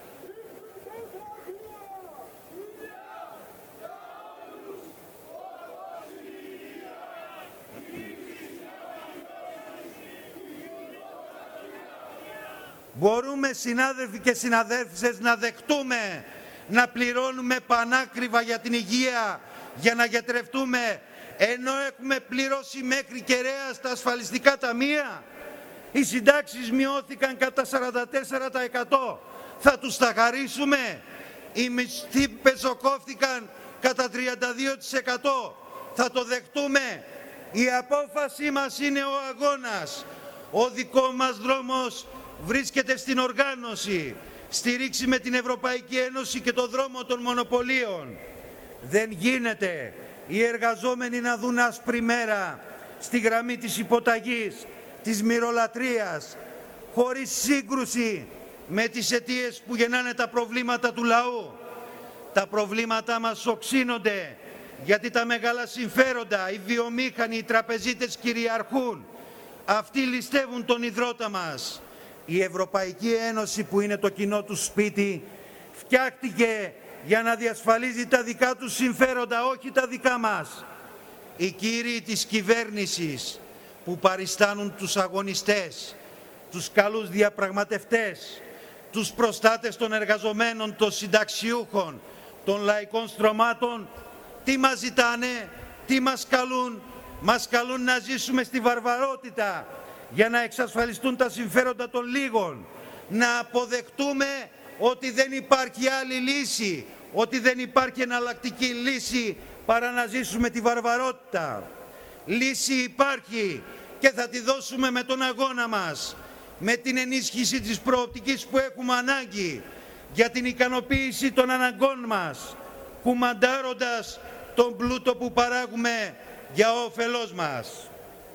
Μπορούμε, συνάδελφοι και συναδέλφισες, να δεχτούμε να πληρώνουμε πανάκριβα για την υγεία, για να γιατρευτούμε, ενώ έχουμε πληρώσει μέχρι κεραία στα ασφαλιστικά ταμεία? Οι συντάξεις μειώθηκαν κατά σαράντα τέσσερα τοις εκατό. Θα τους τα χαρίσουμε? Οι μισθοί πεζοκόφθηκαν κατά τριάντα δύο τοις εκατό. Θα το δεχτούμε? Η απόφαση μας είναι ο αγώνας. Ο δικό μας δρόμος βρίσκεται στην οργάνωση, στηρίξη με την Ευρωπαϊκή Ένωση και το δρόμο των μονοπωλίων. Δεν γίνεται οι εργαζόμενοι να δουν άσπρη μέρα στη γραμμή της υποταγής, της μυρολατρείας, χωρίς σύγκρουση με τις αιτίες που γεννάνε τα προβλήματα του λαού. Τα προβλήματά μας οξύνονται γιατί τα μεγάλα συμφέροντα, οι βιομήχανοι, οι τραπεζίτες κυριαρχούν. Αυτοί ληστεύουν τον ιδρώτα μας. Η Ευρωπαϊκή Ένωση, που είναι το κοινό του σπίτι, φτιάχτηκε για να διασφαλίζει τα δικά τους συμφέροντα, όχι τα δικά μας. Οι κύριοι της κυβέρνησης που παριστάνουν τους αγωνιστές, τους καλούς διαπραγματευτές, τους προστάτες των εργαζομένων, των συνταξιούχων, των λαϊκών στρωμάτων, τι μας ζητάνε, τι μας καλούν? Μας καλούν να ζήσουμε στη βαρβαρότητα για να εξασφαλιστούν τα συμφέροντα των λίγων. Να αποδεχτούμε ότι δεν υπάρχει άλλη λύση, ότι δεν υπάρχει εναλλακτική λύση παρά να ζήσουμε τη βαρβαρότητα. Λύση υπάρχει και θα τη δώσουμε με τον αγώνα μας, με την ενίσχυση της προοπτικής που έχουμε ανάγκη για την ικανοποίηση των αναγκών μας, κουμαντάροντας τον πλούτο που παράγουμε για όφελός μας.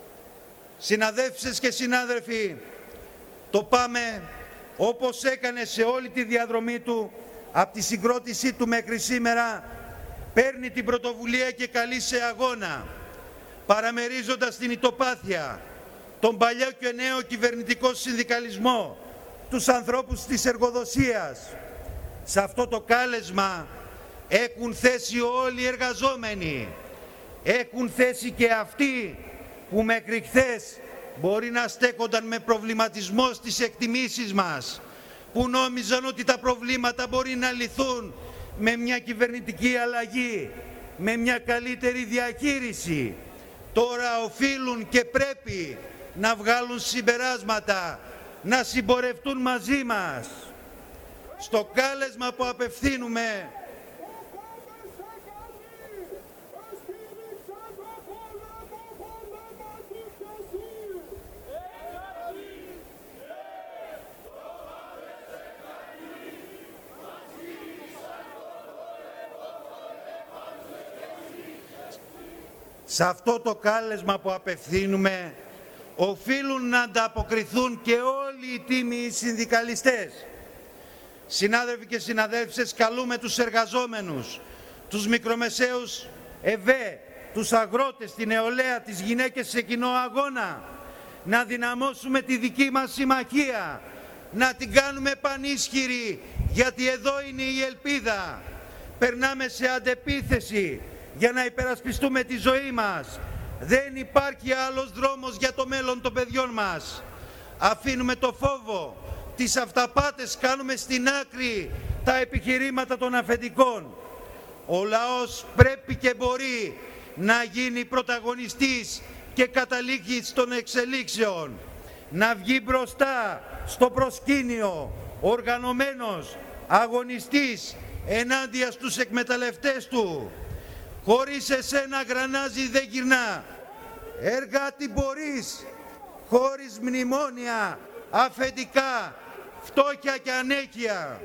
Συναδέλφισες και συνάδελφοι, το ΠΑΜΕ, όπως έκανε σε όλη τη διαδρομή του, από τη συγκρότησή του μέχρι σήμερα, παίρνει την πρωτοβουλία και καλεί σε αγώνα, παραμερίζοντας την ητοπάθεια, τον παλιό και νέο κυβερνητικό συνδικαλισμό, τους ανθρώπους της εργοδοσίας. Σε αυτό το κάλεσμα έχουν θέση όλοι οι εργαζόμενοι, έχουν θέση και αυτοί που μέχρι χθες μπορεί να στέκονταν με προβληματισμό στις εκτιμήσεις μας, που νόμιζαν ότι τα προβλήματα μπορεί να λυθούν με μια κυβερνητική αλλαγή, με μια καλύτερη διαχείριση. Τώρα οφείλουν και πρέπει να βγάλουν συμπεράσματα, να συμπορευτούν μαζί μας. Στο κάλεσμα που απευθύνουμε, σε αυτό το κάλεσμα που απευθύνουμε, οφείλουν να ανταποκριθούν και όλοι οι τίμιοι συνδικαλιστές. Συνάδελφοι και συναδέλφισες, καλούμε τους εργαζόμενους, τους μικρομεσαίους ΕΒΕ, τους αγρότες, την νεολαία, τις γυναίκες σε κοινό αγώνα, να δυναμώσουμε τη δική μας συμμαχία, να την κάνουμε πανίσχυρη, γιατί εδώ είναι η ελπίδα. Περνάμε σε αντεπίθεση για να υπερασπιστούμε τη ζωή μας. Δεν υπάρχει άλλος δρόμος για το μέλλον των παιδιών μας. Αφήνουμε το φόβο, τις αυταπάτες, κάνουμε στην άκρη τα επιχειρήματα των αφεντικών. Ο λαός πρέπει και μπορεί να γίνει πρωταγωνιστής και καταλήγης των εξελίξεων. Να βγει μπροστά στο προσκήνιο, οργανωμένος, αγωνιστής ενάντια στους εκμεταλλευτές του. Χωρίς εσένα γρανάζι δεν γυρνά. Εργάτη μπορείς, χωρίς μνημόνια, αφεντικά, φτώχεια και ανέχεια.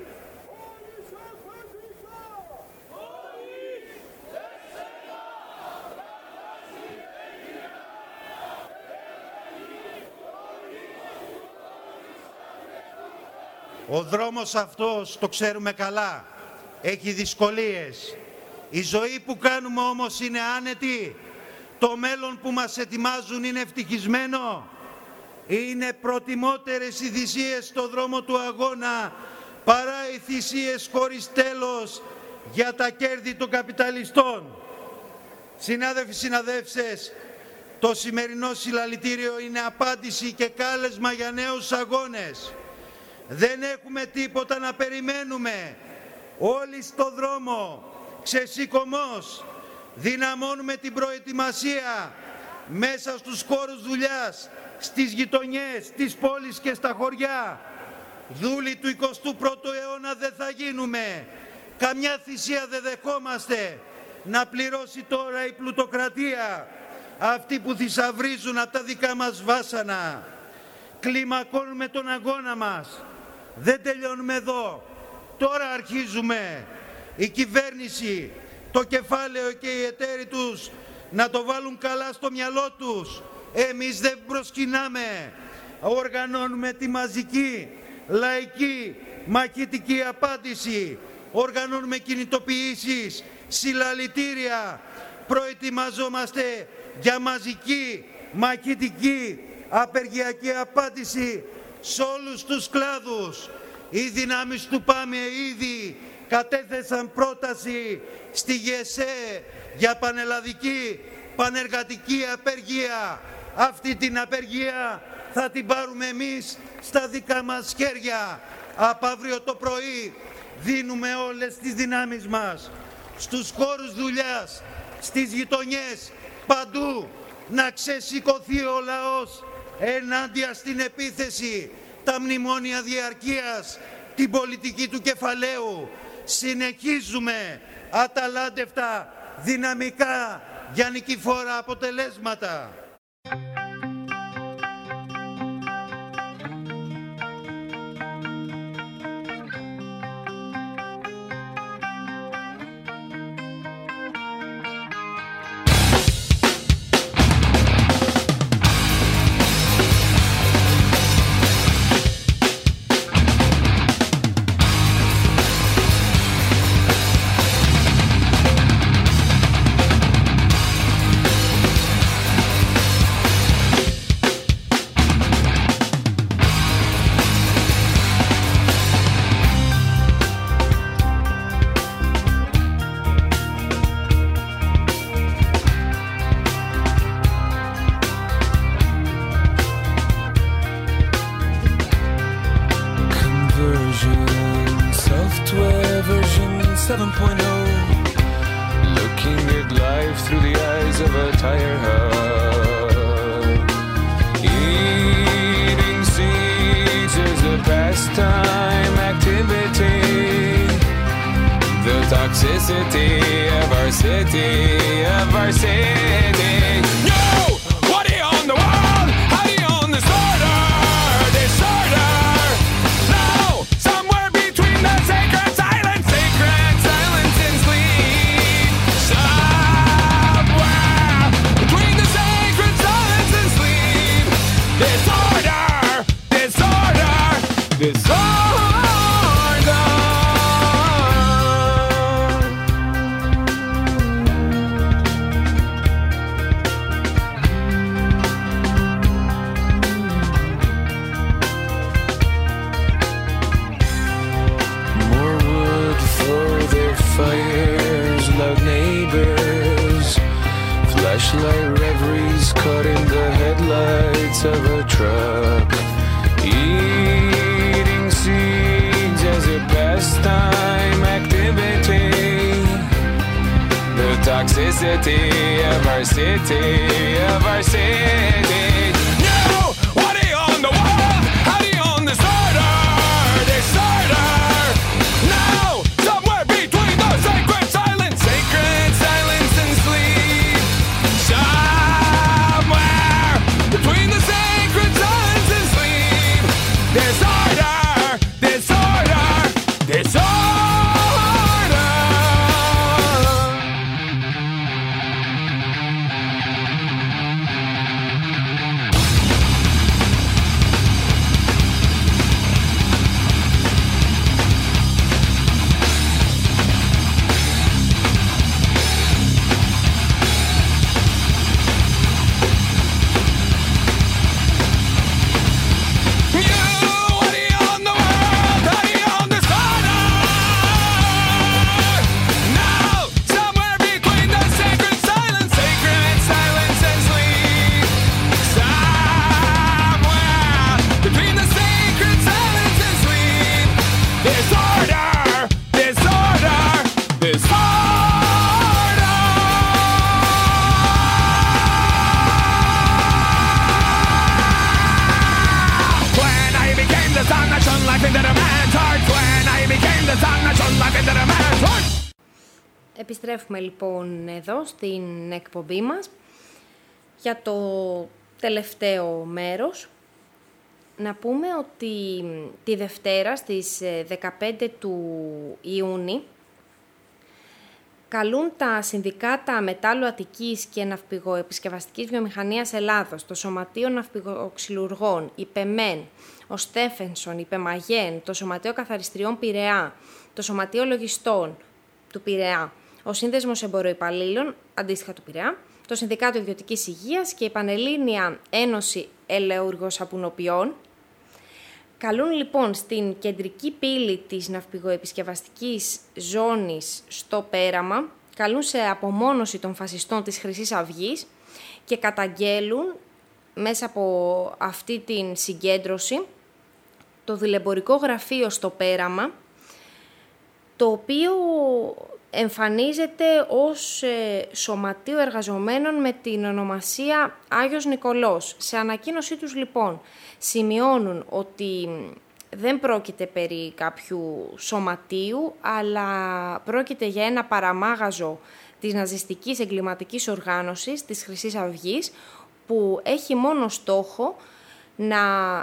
Ο δρόμος αυτός, το ξέρουμε καλά, έχει δυσκολίες. Η ζωή που κάνουμε όμως είναι άνετη. Το μέλλον που μας ετοιμάζουν είναι ευτυχισμένο. Είναι προτιμότερες οι θυσίες στο δρόμο του αγώνα παρά οι θυσίες χωρίς τέλος για τα κέρδη των καπιταλιστών. Συνάδελφοι, συναδέλφες, το σημερινό συλλαλητήριο είναι απάντηση και κάλεσμα για νέους αγώνες. Δεν έχουμε τίποτα να περιμένουμε. Όλοι στο δρόμο, ξεσηκωμός, δυναμώνουμε την προετοιμασία μέσα στους χώρους δουλειάς, στις γειτονιές, στις πόλεις και στα χωριά. Δούλοι του εικοστού πρώτου αιώνα δεν θα γίνουμε. Καμιά θυσία δεν δεχόμαστε να πληρώσει τώρα η πλουτοκρατία, αυτοί που θησαυρίζουν από τα δικά μας βάσανα. Κλιμακώνουμε τον αγώνα μας. Δεν τελειώνουμε εδώ. Τώρα αρχίζουμε. Η κυβέρνηση, το κεφάλαιο και οι εταίροι τους να το βάλουν καλά στο μυαλό τους. Εμείς δεν προσκυνάμε. Οργανώνουμε τη μαζική, λαϊκή, μαχητική απάντηση. Οργανώνουμε κινητοποιήσεις, συλλαλητήρια. Προετοιμαζόμαστε για μαζική, μαχητική, απεργιακή απάντηση σε όλους τους κλάδους. Οι δυνάμεις του ΠΑΜΕ ήδη κατέθεσαν πρόταση στη ΓΕΣΕ για πανελλαδική, πανεργατική απεργία. Αυτή την απεργία θα την πάρουμε εμείς στα δικά μας χέρια. Από αύριο το πρωί δίνουμε όλες τις δυνάμεις μας στους χώρους δουλειάς, στις γειτονιές, παντού να ξεσηκωθεί ο λαός ενάντια στην επίθεση, τα μνημόνια διαρκείας, την πολιτική του κεφαλαίου. Συνεχίζουμε αταλάντευτα, δυναμικά, για νικηφόρα αποτελέσματα. seven point oh, looking at life through the eyes of a tire hub. Eating seeds is a pastime activity. The toxicity of our city, of our city. No! What do you own the world? How do you own this order? Disorder! No! Somewhere between the sacred silence, sacred silence and sleep. Somewhere between the sacred silence and sleep. Disorder! Disorder! Disorder! Flashlight reveries caught in the headlights of a truck. Eating seeds as a pastime activity. The toxicity of our city, of our city. No! What do you own the world? How do you own this order? Disorder! No! Somewhere between the sacred silence, sacred silence and sleep. Somewhere between the sacred silence and sleep. Disorder, disorder, disorder. Επιστρέφουμε λοιπόν εδώ στην εκπομπή μας για το τελευταίο μέρος. Να πούμε ότι τη Δευτέρα στις δεκαπέντε του Ιούνιου καλούν τα Συνδικάτα Μετάλλου Αττικής και Ναυπηγοεπισκευαστικής Βιομηχανίας Ελλάδος, το Σωματείο Ναυπηγοξυλουργών, η ΠΕΜΕΝ, ο Στέφενσον, η ΠΕΜΑΓΕΝ, το Σωματείο Καθαριστριών Πειραιά, το Σωματείο Λογιστών του Πειραιά, ο Σύνδεσμος Εμποροϊπαλλήλων, αντίστοιχα του Πειραιά, το Συνδικάτο Ιδιωτικής Υγείας και η Πανελλήνια Ένωση Ελεουργοσαπουνοποιών. Καλούν λοιπόν στην κεντρική πύλη της ναυπηγοεπισκευαστικής ζώνης στο Πέραμα, καλούν σε απομόνωση των φασιστών της Χρυσής Αυγής και καταγγέλουν μέσα από αυτή την συγκέντρωση το δουλεμπορικό γραφείο στο Πέραμα, το οποίο εμφανίζεται ως ε, σωματείο εργαζομένων με την ονομασία Άγιος Νικολός. Σε ανακοίνωσή τους λοιπόν σημειώνουν ότι δεν πρόκειται περί κάποιου σωματείου, αλλά πρόκειται για ένα παραμάγαζο της ναζιστικής εγκληματικής οργάνωσης της Χρυσής Αυγής, που έχει μόνο στόχο να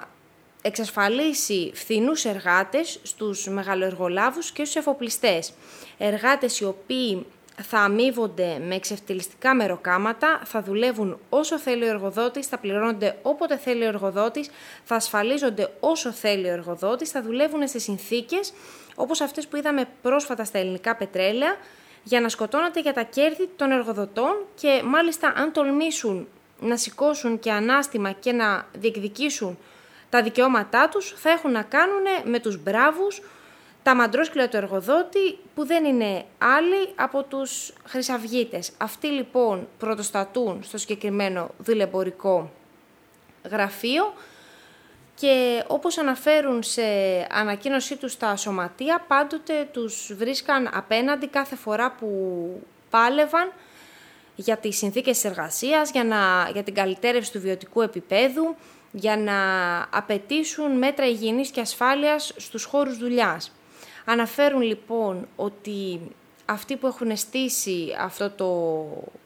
εξασφαλίσει φθηνούς εργάτες στους μεγαλοεργολάβους και στους εφοπλιστές. Εργάτες οι οποίοι θα αμείβονται με εξευτελιστικά μεροκάματα, θα δουλεύουν όσο θέλει ο εργοδότης, θα πληρώνονται όποτε θέλει ο εργοδότης, θα ασφαλίζονται όσο θέλει ο εργοδότης, θα δουλεύουν σε συνθήκες όπως αυτές που είδαμε πρόσφατα στα ελληνικά πετρέλαια, για να σκοτώνονται για τα κέρδη των εργοδοτών και μάλιστα αν τολμήσουν να σηκώσουν και ανάστημα και να διεκδικήσουν τα δικαιώματά τους, θα έχουν να κάνουν με τους μπράβους, τα μαντρόσκυλα του εργοδότη, που δεν είναι άλλοι από τους χρυσαυγίτες. Αυτοί λοιπόν πρωτοστατούν στο συγκεκριμένο δουλεμπορικό γραφείο και όπως αναφέρουν σε ανακοίνωσή τους τα σωματεία, πάντοτε τους βρίσκαν απέναντι κάθε φορά που πάλευαν για τις συνθήκες εργασίας, για, να, για την καλυτέρευση του βιωτικού επίπεδου, για να απαιτήσουν μέτρα υγιεινής και ασφάλειας στους χώρους δουλειάς. Αναφέρουν λοιπόν ότι αυτοί που έχουν στήσει αυτό το,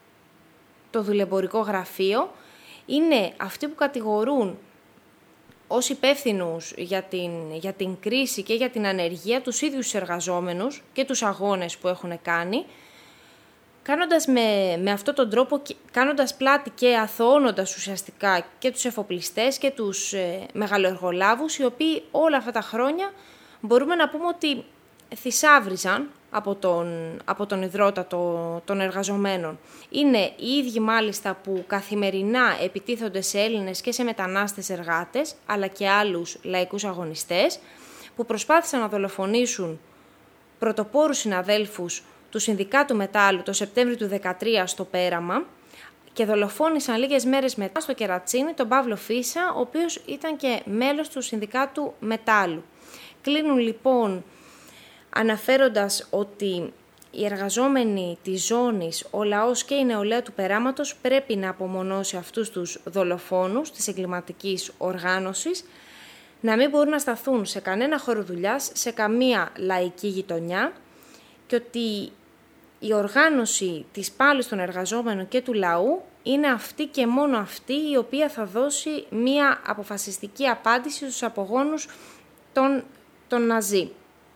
το δουλεμπορικό γραφείο είναι αυτοί που κατηγορούν ως υπεύθυνους για την, για την κρίση και για την ανεργία τους ίδιους τους εργαζόμενους και τους αγώνες που έχουν κάνει, κάνοντας με, με αυτόν τον τρόπο, κάνοντας πλάτη και αθωώνοντας ουσιαστικά και τους εφοπλιστές και τους ε, μεγαλοεργολάβους, οι οποίοι όλα αυτά τα χρόνια μπορούμε να πούμε ότι θησάβριζαν από τον, από τον ιδρώτα το, των εργαζομένων. Είναι οι ίδιοι μάλιστα που καθημερινά επιτίθονται σε Έλληνες και σε μετανάστες εργάτες, αλλά και άλλους λαϊκούς αγωνιστές, που προσπάθησαν να δολοφονήσουν πρωτοπόρους συναδέλφους του Συνδικάτου Μετάλλου το Σεπτέμβριο του δύο χιλιάδες δεκατρία στο Πέραμα και δολοφόνησαν λίγες μέρες μετά στο Κερατσίνι τον Παύλο Φίσα, ο οποίος ήταν και μέλος του Συνδικάτου Μετάλλου. Κλείνουν λοιπόν αναφέροντας ότι οι εργαζόμενοι της ζώνης, ο λαός και η νεολαία του Περάματος πρέπει να απομονώσει αυτούς τους δολοφόνους της εγκληματικής οργάνωσης, να μην μπορούν να σταθούν σε κανένα χώρο δουλειάς, σε καμία λαϊκή γειτονιά, και ότι η οργάνωση της πάλης των εργαζόμενων και του λαού είναι αυτή και μόνο αυτή η οποία θα δώσει μία αποφασιστική απάντηση στους απογόνους των, των Ναζί.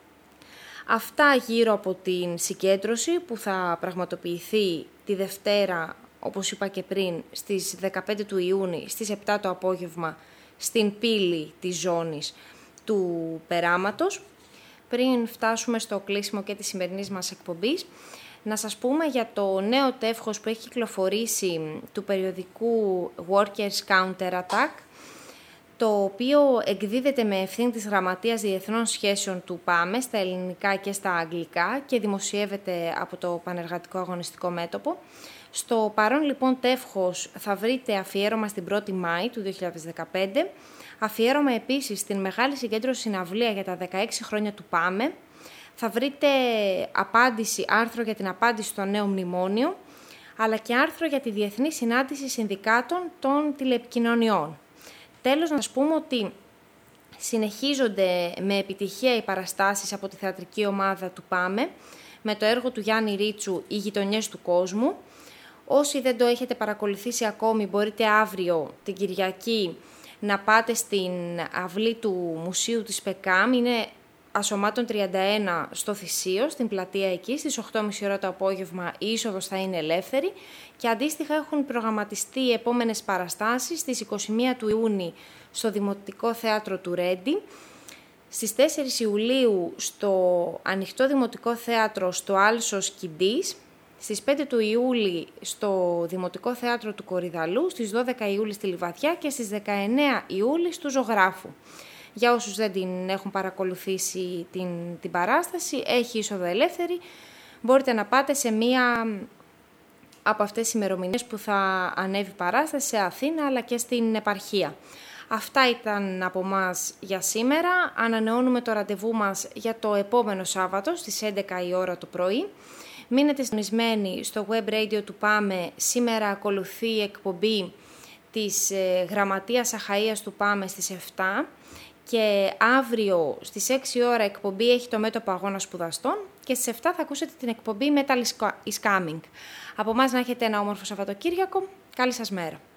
Αυτά γύρω από την συγκέντρωση που θα πραγματοποιηθεί τη Δευτέρα, όπως είπα και πριν, στις δεκαπέντε του Ιούνιου, στις επτά το απόγευμα, στην πύλη της ζώνης του Περάματος. Πριν φτάσουμε στο κλείσιμο και της σημερινής μας εκπομπής, να σας πούμε για το νέο τεύχος που έχει κυκλοφορήσει του περιοδικού Workers Counter Attack, το οποίο εκδίδεται με ευθύνη της Γραμματείας Διεθνών Σχέσεων του ΠΑΜΕ στα ελληνικά και στα αγγλικά και δημοσιεύεται από το Πανεργατικό Αγωνιστικό Μέτωπο. Στο παρόν λοιπόν τεύχος θα βρείτε αφιέρωμα στην πρώτη Μάη του δύο χιλιάδες δεκαπέντε, αφιέρωμα επίσης στην μεγάλη συγκέντρωση συναυλία για τα δεκαέξι χρόνια του ΠΑΜΕ, θα βρείτε απάντηση, άρθρο για την απάντηση στο νέο μνημόνιο, αλλά και άρθρο για τη Διεθνή Συνάντηση Συνδικάτων των Τηλεπικοινωνιών. Τέλος, να σας πούμε ότι συνεχίζονται με επιτυχία οι παραστάσεις από τη θεατρική ομάδα του ΠΑΜΕ, με το έργο του Γιάννη Ρίτσου «Οι γειτονιές του κόσμου». Όσοι δεν το έχετε παρακολουθήσει ακόμη, μπορείτε αύριο την Κυριακή να πάτε στην αυλή του Μουσείου της ΠΕΚΑΜ. Είναι Ασωμάτων τριάντα ένα στο Θησίο, στην πλατεία εκεί, στις οκτώ και μισή ώρα το απόγευμα η είσοδος θα είναι ελεύθερη και αντίστοιχα έχουν προγραμματιστεί επόμενες παραστάσεις στις είκοσι μία του Ιούνιου στο Δημοτικό Θέατρο του Ρέντι, στις τέσσερις Ιουλίου στο Ανοιχτό Δημοτικό Θέατρο στο Άλσος Κιντής, στις πέντε του Ιούλη στο Δημοτικό Θέατρο του Κορυδαλού, στις δώδεκα Ιούλη στη Λιβαδιά και στις δεκαεννέα Ιούλη του Ζωγράφου. Για όσους δεν την έχουν παρακολουθήσει την, την παράσταση, έχει είσοδο ελεύθερη. Μπορείτε να πάτε σε μία από αυτές τις ημερομηνίες που θα ανέβει παράσταση σε Αθήνα αλλά και στην επαρχία. Αυτά ήταν από μας για σήμερα. Ανανεώνουμε το ραντεβού μας για το επόμενο Σάββατο στις έντεκα η ώρα το πρωί. Μείνετε συντονισμένοι στο web radio του ΠΑΜΕ. Σήμερα ακολουθεί η εκπομπή της ε, Γραμματείας Αχαΐας του ΠΑΜΕ στις επτά. Και αύριο στις έξι ώρα εκπομπή έχει το μέτωπο αγώνα σπουδαστών και στις επτά θα ακούσετε την εκπομπή Metal is Coming. Από εμάς να έχετε ένα όμορφο Σαββατοκύριακο. Καλή σας μέρα.